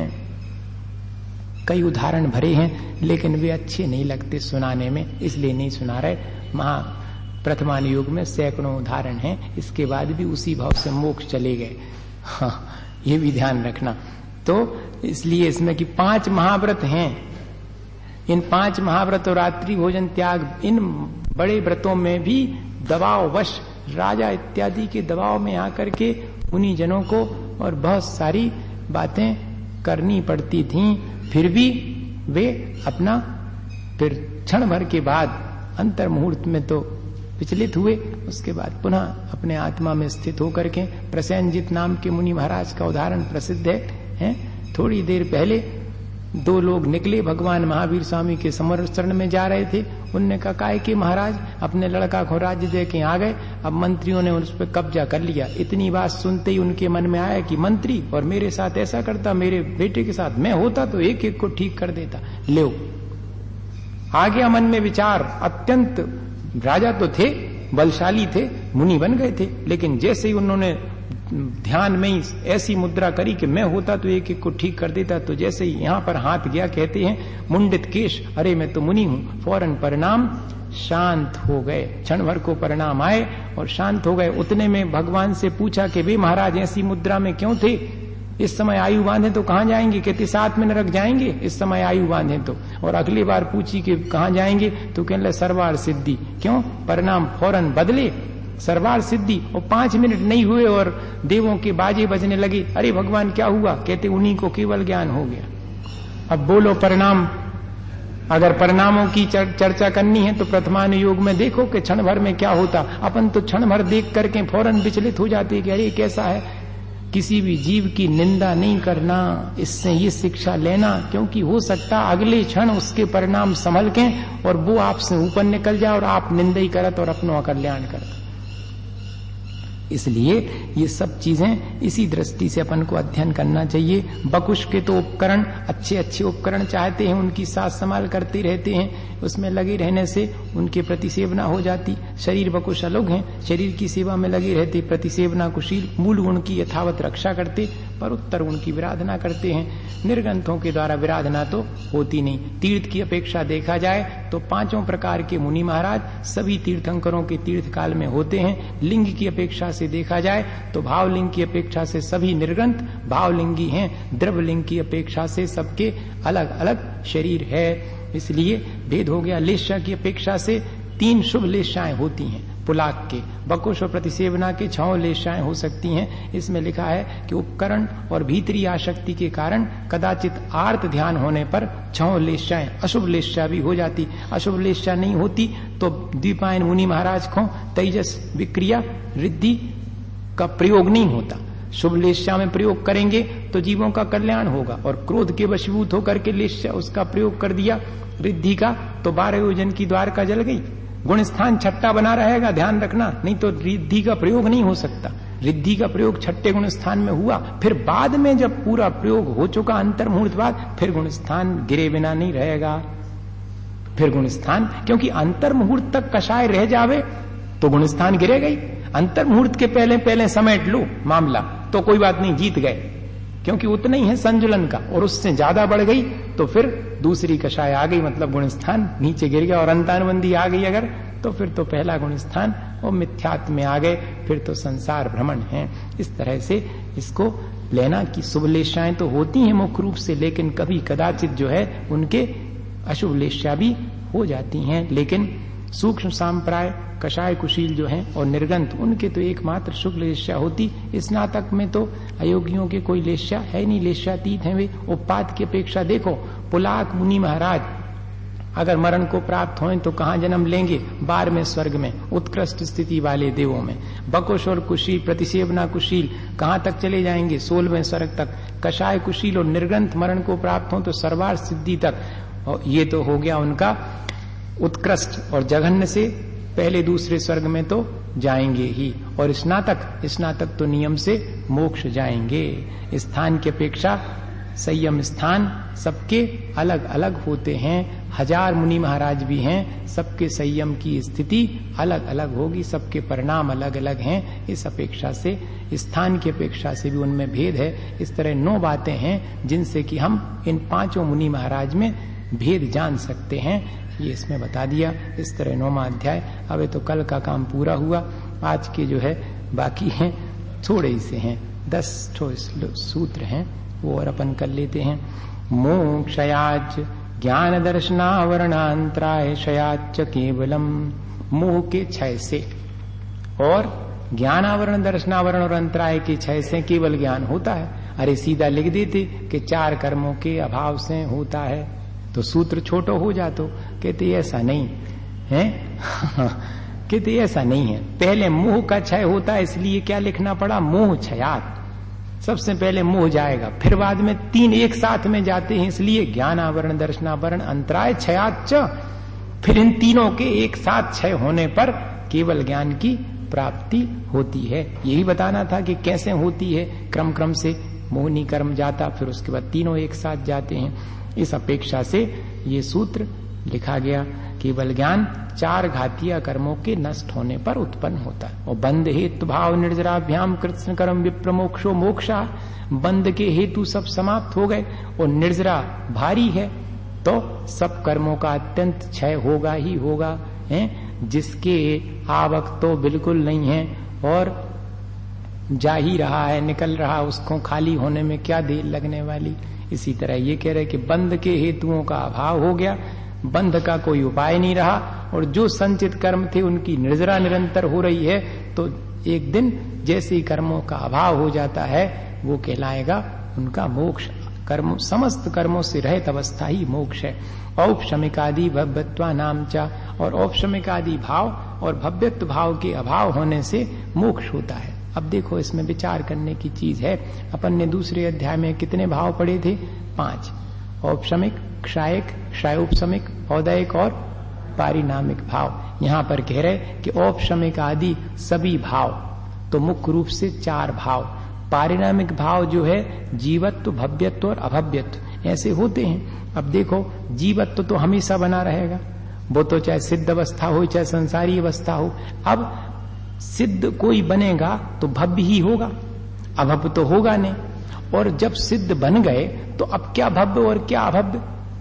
कई उदाहरण भरे हैं, लेकिन वे अच्छे नहीं लगते सुनाने में, इसलिए नहीं सुना रहे। महा प्रथमान युग में सैकड़ों उदाहरण हैं, इसके बाद भी उसी भाव से मोक्ष चले गए। हाँ, ये भी ध्यान रखना। तो इसलिए इसमें कि पांच महाव्रत हैं, इन पांच महाव्रत और रात्रि भोजन त्याग, इन बड़े व्रतों में भी दबाव वश राजा इत्यादि के दबाव में आकर के उन्हीं जनों को और बहुत सारी बातें करनी पड़ती थीं, फिर भी वे अपना फिर क्षण भर के बाद अंतर मुहूर्त में तो विचलित हुए, उसके बाद पुनः अपने आत्मा में स्थित होकर के प्रसेनजित नाम के मुनि महाराज का उदाहरण प्रसिद्ध है, है? थोड़ी देर पहले दो लोग निकले, भगवान महावीर स्वामी के समरण में जा रहे थे। उनने कहा काय के महाराज अपने लड़का को राज्य दे के आ गए, अब मंत्रियों ने उस पर कब्जा कर लिया। इतनी बात सुनते ही उनके मन में आया कि मंत्री और मेरे साथ ऐसा करता, मेरे बेटे के साथ मैं होता तो एक एक को ठीक कर देता। ले आ गया मन में विचार। अत्यंत राजा तो थे, बलशाली थे, मुनि बन गए थे, लेकिन जैसे ही उन्होंने ध्यान में ही ऐसी मुद्रा करी कि मैं होता तो एक एक को ठीक कर देता, तो जैसे ही यहां पर हाथ गया, कहते हैं मुंडित केश, अरे मैं तो मुनि हूं, फौरन परिणाम शांत हो गए। क्षण भर को परिणाम आए और शांत हो गए। उतने में भगवान से पूछा कि वे महाराज ऐसी मुद्रा में क्यों थे? इस समय आयु बांधे तो कहां जाएंगे? कहते साथ में नरक जाएंगे इस समय आयु बांधे तो। और अगली बार पूछी कि कहां जाएंगे, तो कहने लगे सर्वार सिद्धि। क्यों? परिणाम फौरन बदले, सर्वार सिद्धि। और पांच मिनट नहीं हुए और देवों के बाजे बजने लगे। अरे भगवान क्या हुआ? कहते उन्हीं को केवल ज्ञान हो गया। अब बोलो परिणाम, अगर परिणामों की चर्चा करनी है तो प्रथमान योग में देखो कि क्षण भर में क्या होता। अपन तो क्षण भर देख करके फौरन विचलित हो जाते कि अरे कैसा है। किसी भी जीव की निंदा नहीं करना, इससे ये शिक्षा लेना, क्योंकि हो सकता अगले क्षण उसके परिणाम संभल के और वो आपसे ऊपर निकल जाए और आप निंदा ही करत और अपनों कल्याण करत। इसलिए ये सब चीजें इसी दृष्टि से अपन को अध्ययन करना चाहिए। बकुश के तो उपकरण, अच्छे अच्छे उपकरण चाहते हैं, उनकी साथ संभाल करते रहते हैं, उसमें लगे रहने से उनके प्रति सेवना हो जाती। शरीर बकुश अलग हैं, शरीर की सेवा में लगे रहते, प्रतिसेवना कुशील, मूल गुण की यथावत रक्षा करते, पर उत्तर गुण की विराधना करते हैं। निर्ग्रंथों के द्वारा विराधना तो होती नहीं। तीर्थ की अपेक्षा देखा जाए तो पांचों प्रकार के मुनि महाराज सभी तीर्थंकरों के तीर्थ काल में होते हैं। लिंग की अपेक्षा से देखा जाए तो भावलिंग की अपेक्षा से सभी निर्ग्रंथ भावलिंगी हैं। द्रव्यलिंग की अपेक्षा से सबके अलग अलग शरीर है, इसलिए भेद हो गया। लेशा की अपेक्षा से तीन शुभ लेशाएं होती हैं पुलाक के, बकुश और प्रतिसेवना के छह लेशाएं हो सकती हैं। इसमें लिखा है कि उपकरण और भीतरी आसक्ति के कारण कदाचित आर्त ध्यान होने पर छह लेशाएं अशुभ लेशा भी हो जाती। अशुभ लेशा नहीं होती तो द्विपायन मुनि महाराज को तेजस विक्रिया रिद्धि का प्रयोग नहीं होता। शुभ लेशा में प्रयोग करेंगे तो जीवों का कल्याण होगा, और क्रोध के वशीभूत होकर के लेशा उसका प्रयोग कर दिया रिद्धि का तो बारह योजन की द्वारका जल गई। गुण स्थान छट्टा बना रहेगा, ध्यान रखना, नहीं तो रिद्धि का प्रयोग नहीं हो सकता। रिद्धि का प्रयोग छठे गुण स्थान में हुआ, फिर बाद में जब पूरा प्रयोग हो चुका अंतर मुहूर्त बाद, फिर गुण स्थान गिरे बिना नहीं रहेगा। फिर गुण स्थान, क्योंकि अंतर मुहूर्त तक कषाय रह जावे तो गुण स्थान गिरेगा ही। अंतर मुहूर्त के पहले पहले समेट लो मामला तो कोई बात नहीं, जीत गए, क्योंकि उतना ही है संजुलन का, और उससे ज्यादा बढ़ गई तो फिर दूसरी कषाय आ गई, मतलब गुण स्थान नीचे गिर गया। और अंतानुबंधी आ गई अगर तो फिर तो पहला गुण स्थान और मिथ्यात्व में आ गए, फिर तो संसार भ्रमण है। इस तरह से इसको लेना कि शुभ लेशाएं तो होती हैं मुख्य रूप से, लेकिन कभी कदाचित जो है उनके अशुभ लेशा भी हो जाती हैं। लेकिन सूक्ष्म सांप्राय कषाय कुशील जो हैं और निर्गंथ, उनके तो एकमात्र शुक्ल लेशा होती। स्नातक में तो अयोग्यों के कोई लेशा है नहीं, लेशातीत हैं वे। उपपात की अपेक्षा देखो, पुलाक मुनि महाराज अगर मरण को प्राप्त हों तो कहाँ जन्म लेंगे? बार में स्वर्ग में, उत्कृष्ट स्थिति वाले देवों में। बकुश और कुशील प्रतिसेवना कुशील कहाँ तक चले जाएंगे? सोलहवें स्वर्ग तक। कषाय कुशील और निर्ग्रंथ मरण को प्राप्त हों तो सर्वार्थ सिद्धि तक। और ये तो हो गया उनका उत्कृष्ट, और जघन्य से पहले दूसरे स्वर्ग में तो जाएंगे ही। और स्नातक स्नातक तो नियम से मोक्ष जाएंगे। स्थान की अपेक्षा संयम स्थान सबके अलग अलग होते हैं। हजार मुनि महाराज भी हैं, सबके संयम की स्थिति अलग अलग होगी, सबके परिणाम अलग अलग हैं। इस अपेक्षा से स्थान की अपेक्षा से भी उनमें भेद है। इस तरह नौ बातें हैं जिनसे कि हम इन पांचों मुनि महाराज में भेद जान सकते हैं। ये इसमें बता दिया। इस तरह नौवां अध्याय। अब तो कल का काम पूरा हुआ, आज के जो है बाकी हैं थोड़े ही से हैं, दस ठो सूत्र हैं, वो और अपन कर लेते हैं। मोक्षयाच ज्ञान दर्शनावरणांतराय शयाच केवलम, मोह के क्षय से और ज्ञानावरण दर्शनावरण और अंतराय के क्षय से केवल ज्ञान होता है। अरे सीधा लिख देते कि चार कर्मों के अभाव से होता है तो सूत्र छोटा हो जातो। कहते ऐसा नहीं है कहते ऐसा नहीं है। पहले मोह का क्षय होता है, इसलिए क्या लिखना पड़ा? मोह क्षयात। सबसे पहले मोह जाएगा, फिर बाद में तीन एक साथ में जाते हैं, इसलिए ज्ञान आवरण दर्शनावरण अंतराय क्षयात च। फिर इन तीनों के एक साथ क्षय होने पर केवल ज्ञान की प्राप्ति होती है। यही बताना था कि कैसे होती है। क्रम क्रम से मोहनी कर्म जाता, फिर उसके बाद तीनों एक साथ जाते हैं। इस अपेक्षा से ये सूत्र लिखा गया। केवल ज्ञान चार घातीय कर्मों के नष्ट होने पर उत्पन्न होता है। और बंध हेतु भाव निर्जराभ्याम कृष्ण कर्म विप्रमोक्षो मोक्षा, बंध के हेतु सब समाप्त हो गए और निर्जरा भारी है तो सब कर्मों का अत्यंत क्षय होगा ही होगा है। जिसके आवक तो बिल्कुल नहीं है और जा ही रहा है, निकल रहा, उसको खाली होने में क्या देर लगने वाली। इसी तरह ये कह रहे कि बंध के हेतुओं का अभाव हो गया, बंध का कोई उपाय नहीं रहा, और जो संचित कर्म थे उनकी निर्जरा निरंतर हो रही है, तो एक दिन जैसे ही कर्मों का अभाव हो जाता है वो कहलाएगा उनका मोक्ष। कर्म समस्त कर्मों से रहित अवस्था ही मोक्ष है। औपशमिकादि भव्यत्वा नाम चा, और औपशमिकादि भाव और भव्यत्व भाव के अभाव होने से मोक्ष होता है। अब देखो इसमें विचार करने की चीज है। अपन ने दूसरे अध्याय में कितने भाव पढ़े थे? पांच। औपशमिक, क्षायिक, क्षायोपशमिक, औदयिक और पारिणामिक भाव। यहां पर कह रहे कि औपशमिक आदि सभी भाव तो मुख्य रूप से चार भाव। पारिणामिक भाव जो है जीवत्व, भव्यत्व और अभव्यत्व ऐसे होते हैं। अब देखो जीवत्व तो हमेशा बना रहेगा वो तो चाहे सिद्ध अवस्था हो चाहे संसारी अवस्था हो। अब सिद्ध कोई बनेगा तो भव्य ही होगा, अभव्य तो होगा नहीं। और जब सिद्ध बन गए तो अब क्या भव्य और क्या अभव्य,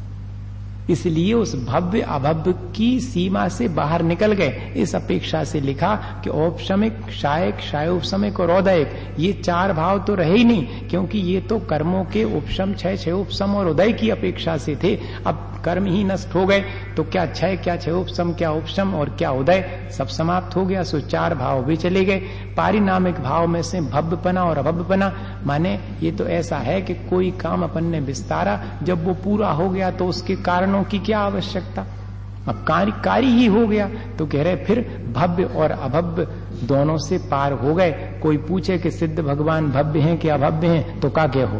इसलिए उस भव्य अभव्य की सीमा से बाहर निकल गए। इस अपेक्षा से लिखा कि औपशमिक, शायक, शायोपशमिक और औदयिक, ये चार भाव तो रहे ही नहीं, क्योंकि ये तो कर्मों के उपशम, क्षय, क्षयोपशम और उदय की अपेक्षा से थे। अब कर्म ही नष्ट हो गए तो क्या क्षय, क्या क्षयोपशम, क्या उपशम और क्या उदय, सब समाप्त हो गया। सो चार भाव भी चले गए। पारिणामिक भाव में से भव्यपना और अभव्यपना, माने ये तो ऐसा है कि कोई काम अपन ने विस्तारा, जब वो पूरा हो गया तो उसके कारणों की क्या आवश्यकता, अब कार्य कार्य ही हो गया। तो कह रहे फिर भव्य और अभव्य दोनों से पार हो गए। कोई पूछे कि सिद्ध भगवान भव्य हैं कि अभव्य हैं, तो का क्या हो,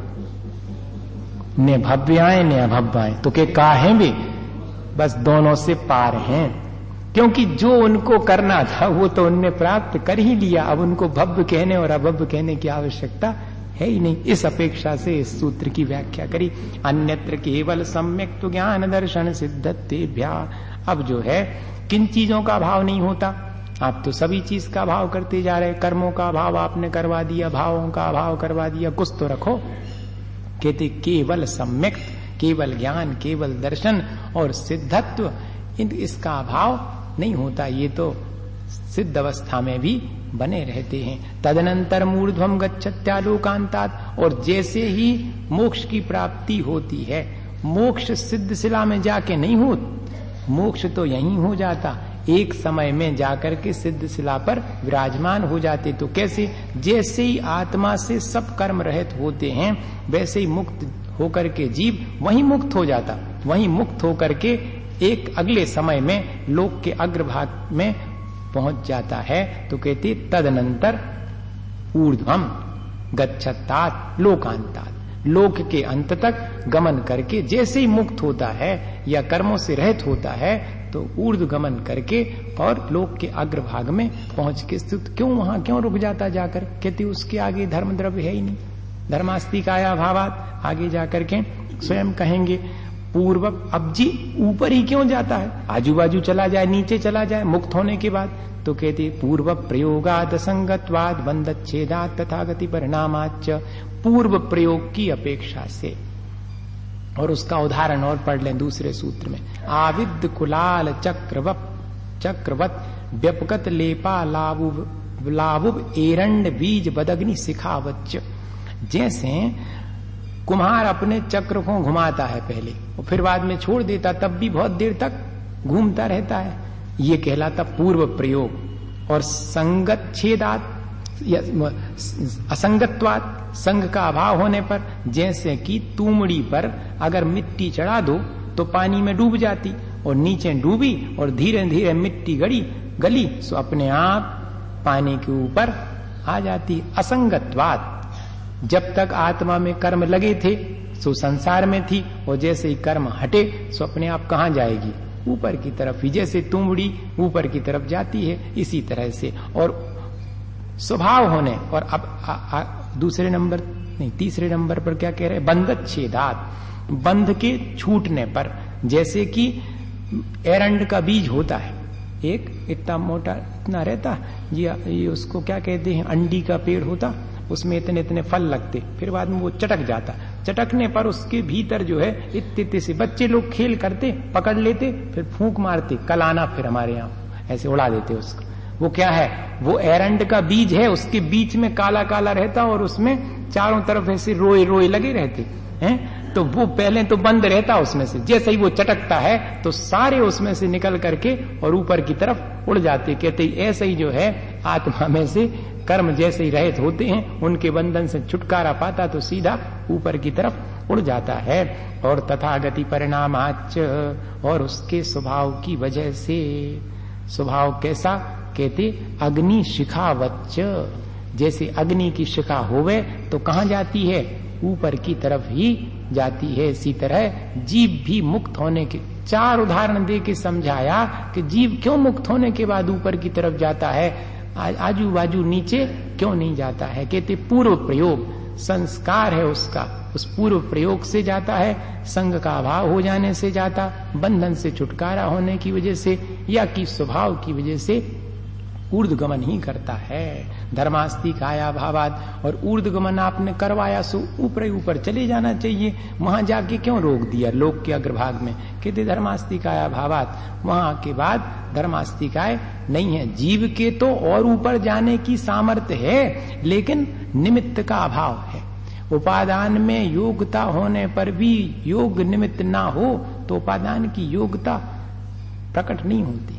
ने भव्य आए ने अभव्य आए, तो के का है भी, बस दोनों से पार हैं। क्योंकि जो उनको करना था वो तो उनने प्राप्त कर ही लिया, अब उनको भव्य कहने और अभव्य कहने की आवश्यकता है ही नहीं। इस अपेक्षा से इस सूत्र की व्याख्या करी। अन्यत्र केवल सम्यक तो ज्ञान दर्शन सिद्धतेभ्या। अब जो है किन चीजों का भाव नहीं होता, आप तो सभी चीज का भाव करते जा रहे। कर्मों का भाव आपने करवा दिया, भावों का भाव करवा दिया, कुछ तो रखो। कहते केवल सम्यक, केवल ज्ञान, केवल दर्शन और सिद्धत्व, इसका भाव नहीं होता। ये तो सिद्ध अवस्था में भी बने रहते हैं। तदनंतर मूर्ध्वम गच्छत्यालोकांतात्, और जैसे ही मोक्ष की प्राप्ति होती है, मोक्ष सिद्ध शिला में जाके नहीं हो, मोक्ष तो यहीं हो जाता, एक समय में जाकर के सिद्ध शिला पर विराजमान हो जाते। तो कैसे, जैसे ही आत्मा से सब कर्म रहित होते हैं, वैसे ही मुक्त होकर के जीव वहीं मुक्त हो जाता, वहीं मुक्त होकर के एक अगले समय में लोक के अग्रभाग में पहुंच जाता है। तो कहते तदनंतर ऊर्ध्वम गच्छतात् लोकांतात्, लोक के अंत तक गमन करके जैसे ही मुक्त होता है या कर्मों से रहित होता है, तो ऊर्ध्व गमन करके और लोक के अग्रभाग में पहुंच के स्थित। क्यों वहां क्यों रुक जाता जाकर, कहते उसके आगे धर्म द्रव्य है ही नहीं। धर्मास्ति काया भावात, आगे जाकर के स्वयं कहेंगे पूर्व, अब जी ऊपर ही क्यों जाता है, आजू बाजू चला जाए, नीचे चला जाए मुक्त होने के बाद। तो कहते पूर्व प्रयोगाद असंगत्वाद बंधच्छेदात तथागति परिणामाच, पूर्व प्रयोग की अपेक्षा से। और उसका उदाहरण और पढ़ लें दूसरे सूत्र में, आविद कुलाल चक्रवत चक्रवत व्यपगत लेपा लावुब लावुब एरंड बीज बदग्नि सिखावच। जैसे कुम्हार अपने चक्र को घुमाता है पहले और फिर बाद में छोड़ देता, तब भी बहुत देर तक घूमता रहता है, ये कहलाता पूर्व प्रयोग। और संगत छेदात, असंगत्वात, संग का अभाव होने पर, जैसे कि तुमड़ी पर अगर मिट्टी चढ़ा दो तो पानी में डूब जाती, और नीचे डूबी और धीरे धीरे मिट्टी गड़ी गली सो अपने आप पानी के ऊपर आ जाती। असंगत्वात, जब तक आत्मा में कर्म लगे थे सो संसार में थी, और जैसे ही कर्म हटे सो अपने आप कहां जाएगी, ऊपर की तरफ ही। जैसे तुमड़ी ऊपर की तरफ जाती है, इसी तरह से। और स्वभाव होने, और अब आ, आ, दूसरे नंबर नहीं तीसरे नंबर पर क्या कह रहे हैं, बंधच्छेदात, बंध के छूटने पर। जैसे कि एरंड का बीज होता है, एक इतना मोटा इतना रहता, ये, ये उसको क्या कहते हैं, अंडी का पेड़ होता, उसमें इतने इतने फल लगते, फिर बाद में वो चटक जाता। चटकने पर उसके भीतर जो है इतने से बच्चे लोग खेल करते, पकड़ लेते, फिर फूंक मारते, कलाना फिर हमारे यहाँ ऐसे उड़ा देते उसको। वो क्या है, वो एरंड का बीज है, उसके बीच में काला काला रहता और उसमें चारों तरफ ऐसे रोए रोए लगे रहते हैं। तो वो पहले तो बंद रहता उसमें से, जैसे ही वो चटकता है तो सारे उसमें से निकल करके और ऊपर की तरफ उड़ जाते। कहते ऐसे ही जो है आत्मा में से कर्म जैसे ही रहित होते हैं, उनके बंधन से छुटकारा पाता तो सीधा ऊपर की तरफ उड़ जाता है। और तथागति परिणामाच, और उसके स्वभाव की वजह से। स्वभाव कैसा, कहते अग्नि शिखावच्च, जैसे अग्नि की शिखा होवे तो कहां जाती है, ऊपर की तरफ ही जाती है। इसी तरह जीव भी मुक्त होने के चार उदाहरण दे के समझाया कि जीव क्यों मुक्त होने के बाद ऊपर की तरफ जाता है, आजू बाजू नीचे क्यों नहीं जाता है। कहते पूर्व प्रयोग, संस्कार है उसका, उस पूर्व प्रयोग से जाता है, संग का अभाव हो जाने से जाता, बंधन से छुटकारा होने की वजह से, या कि स्वभाव की वजह से ऊर्ध्वगमन ही करता है। धर्मास्ति काया भावात, और ऊर्ध्वगमन आपने करवाया सो ऊपर ही ऊपर चले जाना चाहिए। वहां जाके क्यों रोक दिया लोक के अग्रभाग में? कहते धर्मास्ति काया भावात, वहां के बाद धर्मास्तिकाय नहीं है। जीव के तो और ऊपर जाने की सामर्थ्य है, लेकिन निमित्त का अभाव है। उपादान में योग्यता होने पर भी योग निमित्त ना हो तो उपादान की योग्यता प्रकट नहीं होती।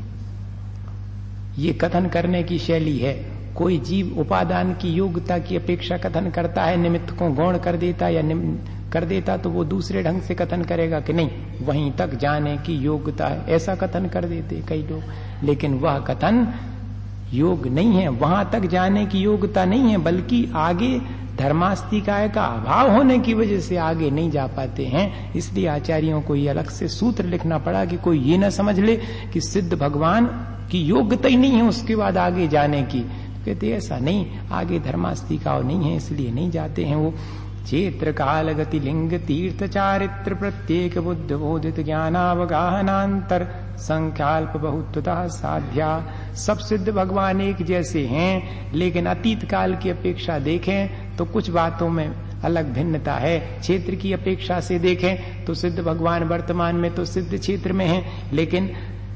ये कथन करने की शैली है। कोई जीव उपादान की योग्यता की अपेक्षा कथन करता है, निमित्त को गौण कर देता या कर देता, तो वो दूसरे ढंग से कथन करेगा कि नहीं वहीं तक जाने की योग्यता है, ऐसा कथन कर देते कई लोग। लेकिन वह कथन योग नहीं है, वहां तक जाने की योग्यता नहीं है, बल्कि आगे धर्मास्तिकाय का अभाव होने की वजह से आगे नहीं जा पाते हैं। इसलिए आचार्यों को ये अलग से सूत्र लिखना पड़ा कि कोई ये ना समझ ले कि सिद्ध भगवान की योग्यता ही नहीं है उसके बाद आगे जाने की। कहते ऐसा नहीं, आगे धर्मास्तिकाओ नहीं है इसलिए नहीं जाते हैं वो। क्षेत्र काल गति लिंग तीर्थ चारित्र प्रत्येक बुद्ध बोधित ज्ञानावगाहनांतर संख्याल्प बहुत्वतः साध्या। सब सिद्ध भगवान एक जैसे हैं, लेकिन अतीत काल की अपेक्षा देखें तो कुछ बातों में अलग भिन्नता है। क्षेत्र की अपेक्षा से देखें तो सिद्ध भगवान वर्तमान में तो सिद्ध क्षेत्र में हैं, लेकिन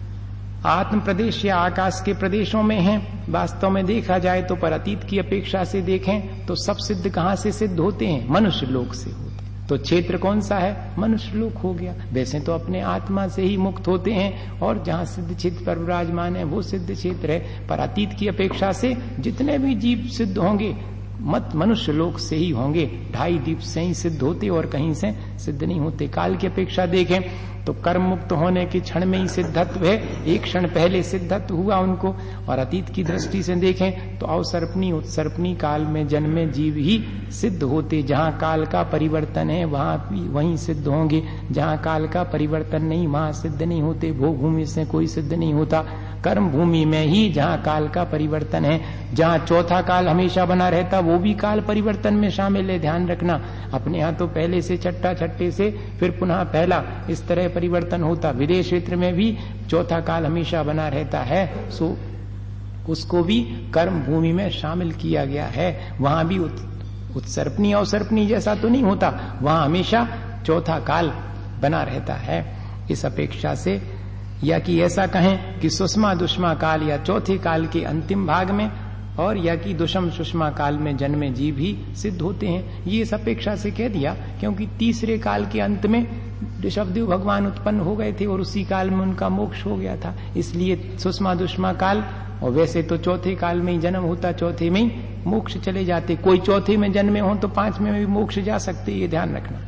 आत्म प्रदेश या आकाश के प्रदेशों में हैं। वास्तव में देखा जाए तो पर अतीत की अपेक्षा से देखें तो सब सिद्ध कहां से सिद्ध होते हैं? मनुष्य लोक से होते हैं। तो क्षेत्र कौन सा है? मनुष्य लोक हो गया। वैसे तो अपने आत्मा से ही मुक्त होते हैं, और जहां सिद्ध क्षेत्र पर विराजमान है वो सिद्ध क्षेत्र है। पर अतीत की अपेक्षा से जितने भी जीव सिद्ध होंगे मत मनुष्य लोक से ही होंगे। ढाई दीप से ही सिद्ध होते और कहीं से सिद्ध नहीं होते। काल की अपेक्षा देखें तो कर्म मुक्त होने के क्षण में ही सिद्धत्व है, एक क्षण पहले सिद्धत्व हुआ उनको। और अतीत की दृष्टि से देखें तो अवसर्पणी उत्सर्पणी काल में जन्मे जीव ही सिद्ध होते। जहां काल का परिवर्तन है वहां भी वहीं सिद्ध होंगे, जहां काल का परिवर्तन नहीं वहां सिद्ध नहीं होते। भोग भूमि से कोई सिद्ध नहीं होता। कर्म भूमि में ही जहां काल का परिवर्तन है, जहां चौथा काल हमेशा बना रहता वो भी काल परिवर्तन में शामिल है। ध्यान रखना, अपने यहाँ तो पहले से छठा, छठे से फिर पुनः पहला, इस तरह परिवर्तन होता। विदेश क्षेत्र में भी चौथा काल हमेशा बना रहता है, सो उसको भी कर्म भूमि में शामिल किया गया है। वहां भी उत्सर्पणी अवसर्पणी जैसा तो नहीं होता, वहां हमेशा चौथा काल बना रहता है। इस अपेक्षा से, या कि ऐसा कहें कि सुषमा दुष्मा काल या चौथे काल के अंतिम भाग में, और या कि दुष्म सुषमा काल में जन्मे जीव ही सिद्ध होते हैं। ये इस अपेक्षा से कह दिया क्योंकि तीसरे काल के अंत में ऋषभदेव भगवान उत्पन्न हो गए थे और उसी काल में उनका मोक्ष हो गया था, इसलिए सुषमा दुष्मा काल। और वैसे तो चौथे काल में ही जन्म होता, चौथे में ही मोक्ष चले जाते। कोई चौथे में जन्मे हो तो पांचवें में भी मोक्ष जा सकते, ये ध्यान रखना।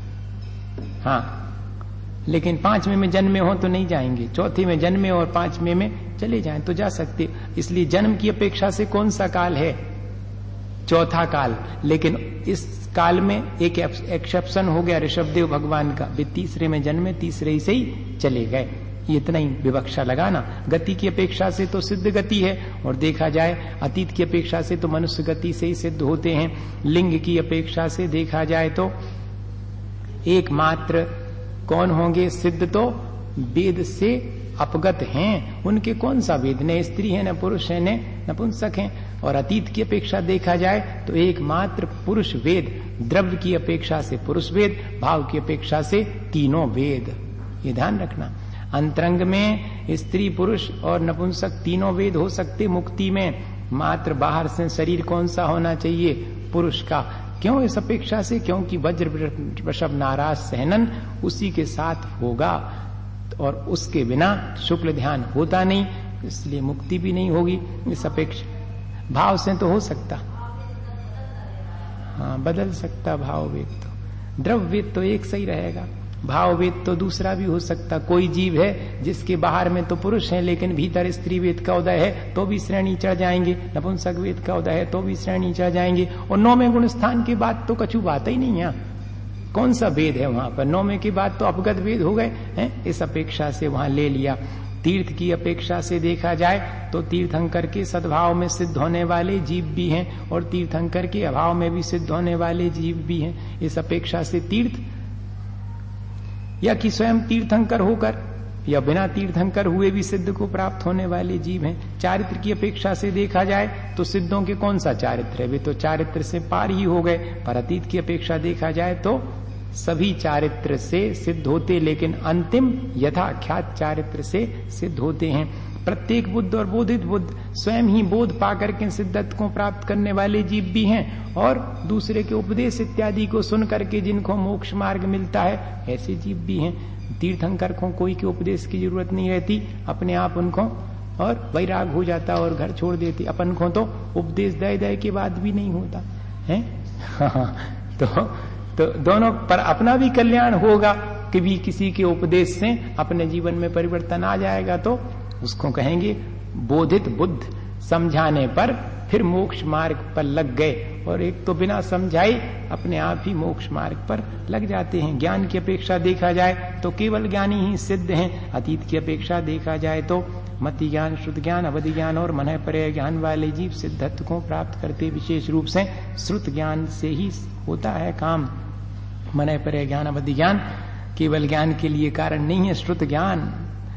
हाँ, लेकिन पांचवें में जन्मे हो तो नहीं जाएंगे, चौथे में जन्मे और पांचवें में चले जाएं तो जा सकते। इसलिए जन्म की अपेक्षा से कौन सा काल है? चौथा काल। लेकिन इस काल में एक एक्सेप्शन हो गया ऋषभदेव भगवान का, वे तीसरे में जन्मे, तीसरे ही से ही चले गए। ये इतना ही विवक्षा लगाना। गति की अपेक्षा से तो सिद्ध गति है, और देखा जाए अतीत की अपेक्षा से तो मनुष्य गति से ही सिद्ध होते हैं। लिंग की अपेक्षा से देखा जाए तो एकमात्र कौन होंगे सिद्ध? तो वेद से अपगत हैं। उनके कौन सा वेद? न स्त्री है, न पुरुष है, न नपुंसक हैं। और अतीत की अपेक्षा देखा जाए तो एकमात्र पुरुष वेद, द्रव्य की अपेक्षा से पुरुष वेद, भाव की अपेक्षा से तीनों वेद। ये ध्यान रखना। अंतरंग में स्त्री पुरुष और नपुंसक तीनों वेद हो सकते। मुक्ति में मात्र बाहर से शरीर कौन सा होना चाहिए? पुरुष का। क्यों इस अपेक्षा से? क्योंकि वज्र वृषभ नाराज सहनन उसी के साथ होगा, और उसके बिना शुक्ल ध्यान होता नहीं, इसलिए मुक्ति भी नहीं होगी। इस अपेक्षा भाव से तो हो सकता, हाँ बदल सकता भाव वेद तो। द्रव्य वेद तो एक सही रहेगा, भाव वेद तो दूसरा भी हो सकता। कोई जीव है जिसके बाहर में तो पुरुष है लेकिन भीतर स्त्री वेद का उदय है तो भी श्रेणी चढ़ जाएंगे, नपुंसक वेद का उदय है तो भी श्रेणी चढ़ जाएंगे। और नौवें गुण स्थान के बाद तो कछु बात ही नहीं है। कौन सा वेद है वहां पर? नौवें के बाद तो अपगत वेद हो गए हैं। इस अपेक्षा से वहां ले लिया। तीर्थ की अपेक्षा से देखा जाए तो तीर्थंकर के सद्भाव में सिद्ध होने वाले जीव भी हैं और तीर्थंकर के अभाव में भी सिद्ध होने वाले जीव भी हैं। इस अपेक्षा से तीर्थ या कि स्वयं तीर्थंकर होकर या बिना तीर्थंकर हुए भी सिद्ध को प्राप्त होने वाले जीव हैं। चारित्र की अपेक्षा से देखा जाए तो सिद्धों के कौन सा चारित्र है, वे तो चारित्र से पार ही हो गए। पर अतीत की अपेक्षा देखा जाए तो सभी चारित्र से सिद्ध होते, लेकिन अंतिम यथाख्यात चारित्र से सिद्ध होते हैं। प्रत्येक बुद्ध और बोधित बुद्ध स्वयं ही बोध पाकर के सिद्धत्व को प्राप्त करने वाले जीव भी हैं और दूसरे के उपदेश इत्यादि को सुन करके जिनको मोक्ष मार्ग मिलता है ऐसे जीव भी हैं। तीर्थंकर को कोई के उपदेश की जरूरत नहीं रहती, अपने आप उनको और वैराग हो जाता और घर छोड़ देते। अपन को तो उपदेश दय दय के बाद भी नहीं होता है। तो, तो दोनों पर अपना भी कल्याण होगा कि भी किसी के उपदेश से अपने जीवन में परिवर्तन आ जाएगा तो उसको कहेंगे बोधित बुद्ध, समझाने पर फिर मोक्ष मार्ग पर लग गए। और एक तो बिना समझाए अपने आप ही मोक्ष मार्ग पर लग जाते हैं। ज्ञान की अपेक्षा देखा जाए तो केवल ज्ञानी ही सिद्ध हैं। अतीत की अपेक्षा देखा जाए तो मति ज्ञान, श्रुत ज्ञान, अवधि ज्ञान और मनः पर्याय ज्ञान वाले जीव सिद्धत्व को प्राप्त करते। विशेष रूप से श्रुत ज्ञान से ही होता है काम। मनः पर्याय ज्ञान, अवधि ज्ञान केवल ज्ञान के लिए कारण नहीं है, श्रुत ज्ञान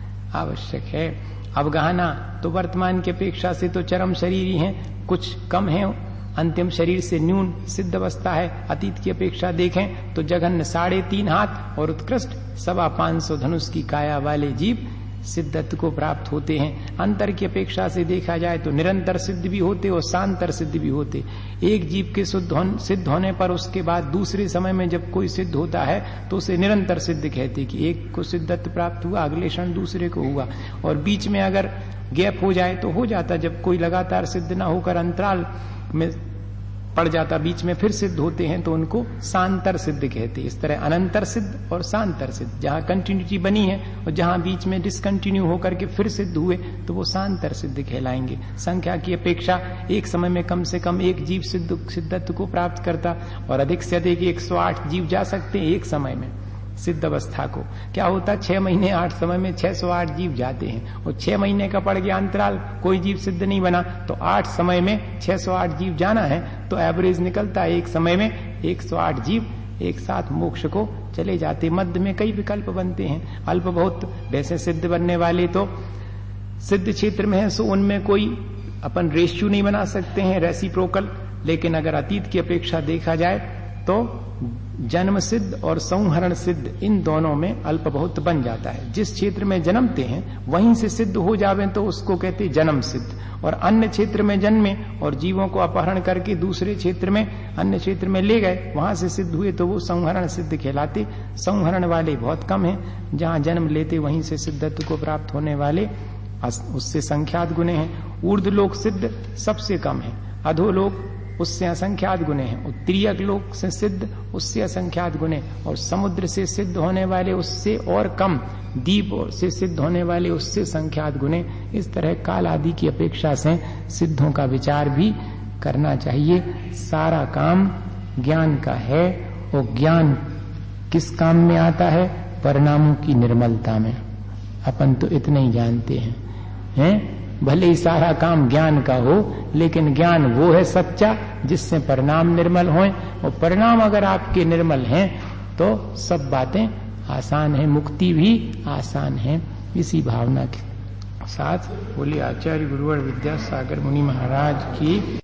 आवश्यक है। अवगाहना तो वर्तमान की अपेक्षा से तो चरम शरीर ही है, कुछ कम है, अंतिम शरीर से न्यून सिद्ध अवस्था है। अतीत की अपेक्षा देखें तो जघन्य साढ़े तीन हाथ और उत्कृष्ट सवा पांच सौ धनुष की काया वाले जीव सिद्धत्व को प्राप्त होते हैं। अंतर की अपेक्षा से देखा जाए तो निरंतर सिद्ध भी होते और शांतर सिद्ध भी होते। एक जीव के सिद्ध होने पर उसके बाद दूसरे समय में जब कोई सिद्ध होता है तो उसे निरंतर सिद्ध कहते कि एक को सिद्धत्व प्राप्त हुआ, अगले क्षण दूसरे को हुआ। और बीच में अगर गैप हो जाए तो हो जाता, जब कोई लगातार सिद्ध ना होकर अंतराल में पड़ जाता, बीच में फिर सिद्ध होते हैं तो उनको शांतर सिद्ध कहते। इस तरह अनंतर सिद्ध और शांतर सिद्ध, जहां कंटिन्यूटी बनी है और जहां बीच में डिसकंटिन्यू होकर के फिर सिद्ध हुए तो वो शांतर सिद्ध कहलाएंगे। संख्या की अपेक्षा एक समय में कम से कम एक जीव सिद्ध सिद्धत्व को प्राप्त करता और अधिक से अधिक एक सौ आठ जीव जा सकते हैं एक समय में सिद्ध अवस्था को। क्या होता, छह महीने आठ समय में छह सौ आठ जीव जाते हैं और छह महीने का पड़ गया अंतराल, कोई जीव सिद्ध नहीं बना तो आठ समय में छह सौ आठ जीव जाना है तो एवरेज निकलता है एक समय में एक सौ आठ जीव एक साथ मोक्ष को चले जाते। मध्य में कई विकल्प बनते हैं, अल्प बहुत वैसे सिद्ध बनने वाले तो सिद्ध क्षेत्र में है सो उनमें कोई अपन रेशियो नहीं बना सकते हैं रेसिप्रोकल। लेकिन अगर अतीत की अपेक्षा देखा जाए तो जन्म सिद्ध और संहरण सिद्ध इन दोनों में अल्प बहुत बन जाता है। जिस क्षेत्र में जन्मते हैं वहीं से सिद्ध हो जावे तो उसको कहते जन्म सिद्ध, और अन्य क्षेत्र में जन्मे और जीवों को अपहरण करके दूसरे क्षेत्र में अन्य क्षेत्र में ले गए वहां से सिद्ध हुए तो वो संहरण सिद्ध कहलाते। संहरण वाले बहुत कम हैं, जहां जन्म लेते वहीं से सिद्धत्व को प्राप्त होने वाले उससे संख्यात गुणे हैं। ऊर्ध्वलोक सिद्ध सबसे कम है, अधोलोक उससे असंख्यात गुणे हैं, उत्तरीय लोक से सिद्ध उससे असंख्यात गुणे, और समुद्र से सिद्ध होने वाले उससे और कम, दीप से सिद्ध होने वाले उससे संख्यात गुणे। इस तरह काल आदि की अपेक्षा से सिद्धों का विचार भी करना चाहिए। सारा काम ज्ञान का है और ज्ञान किस काम में आता है, परिणामों की निर्मलता में। अपन तो इतना ही जानते हैं, हैं? भले ही सारा काम ज्ञान का हो लेकिन ज्ञान वो है सच्चा जिससे परिणाम निर्मल हों, और परिणाम अगर आपके निर्मल हैं तो सब बातें आसान है, मुक्ति भी आसान है। इसी भावना के साथ बोलिए आचार्य गुरुवर विद्यासागर मुनि महाराज की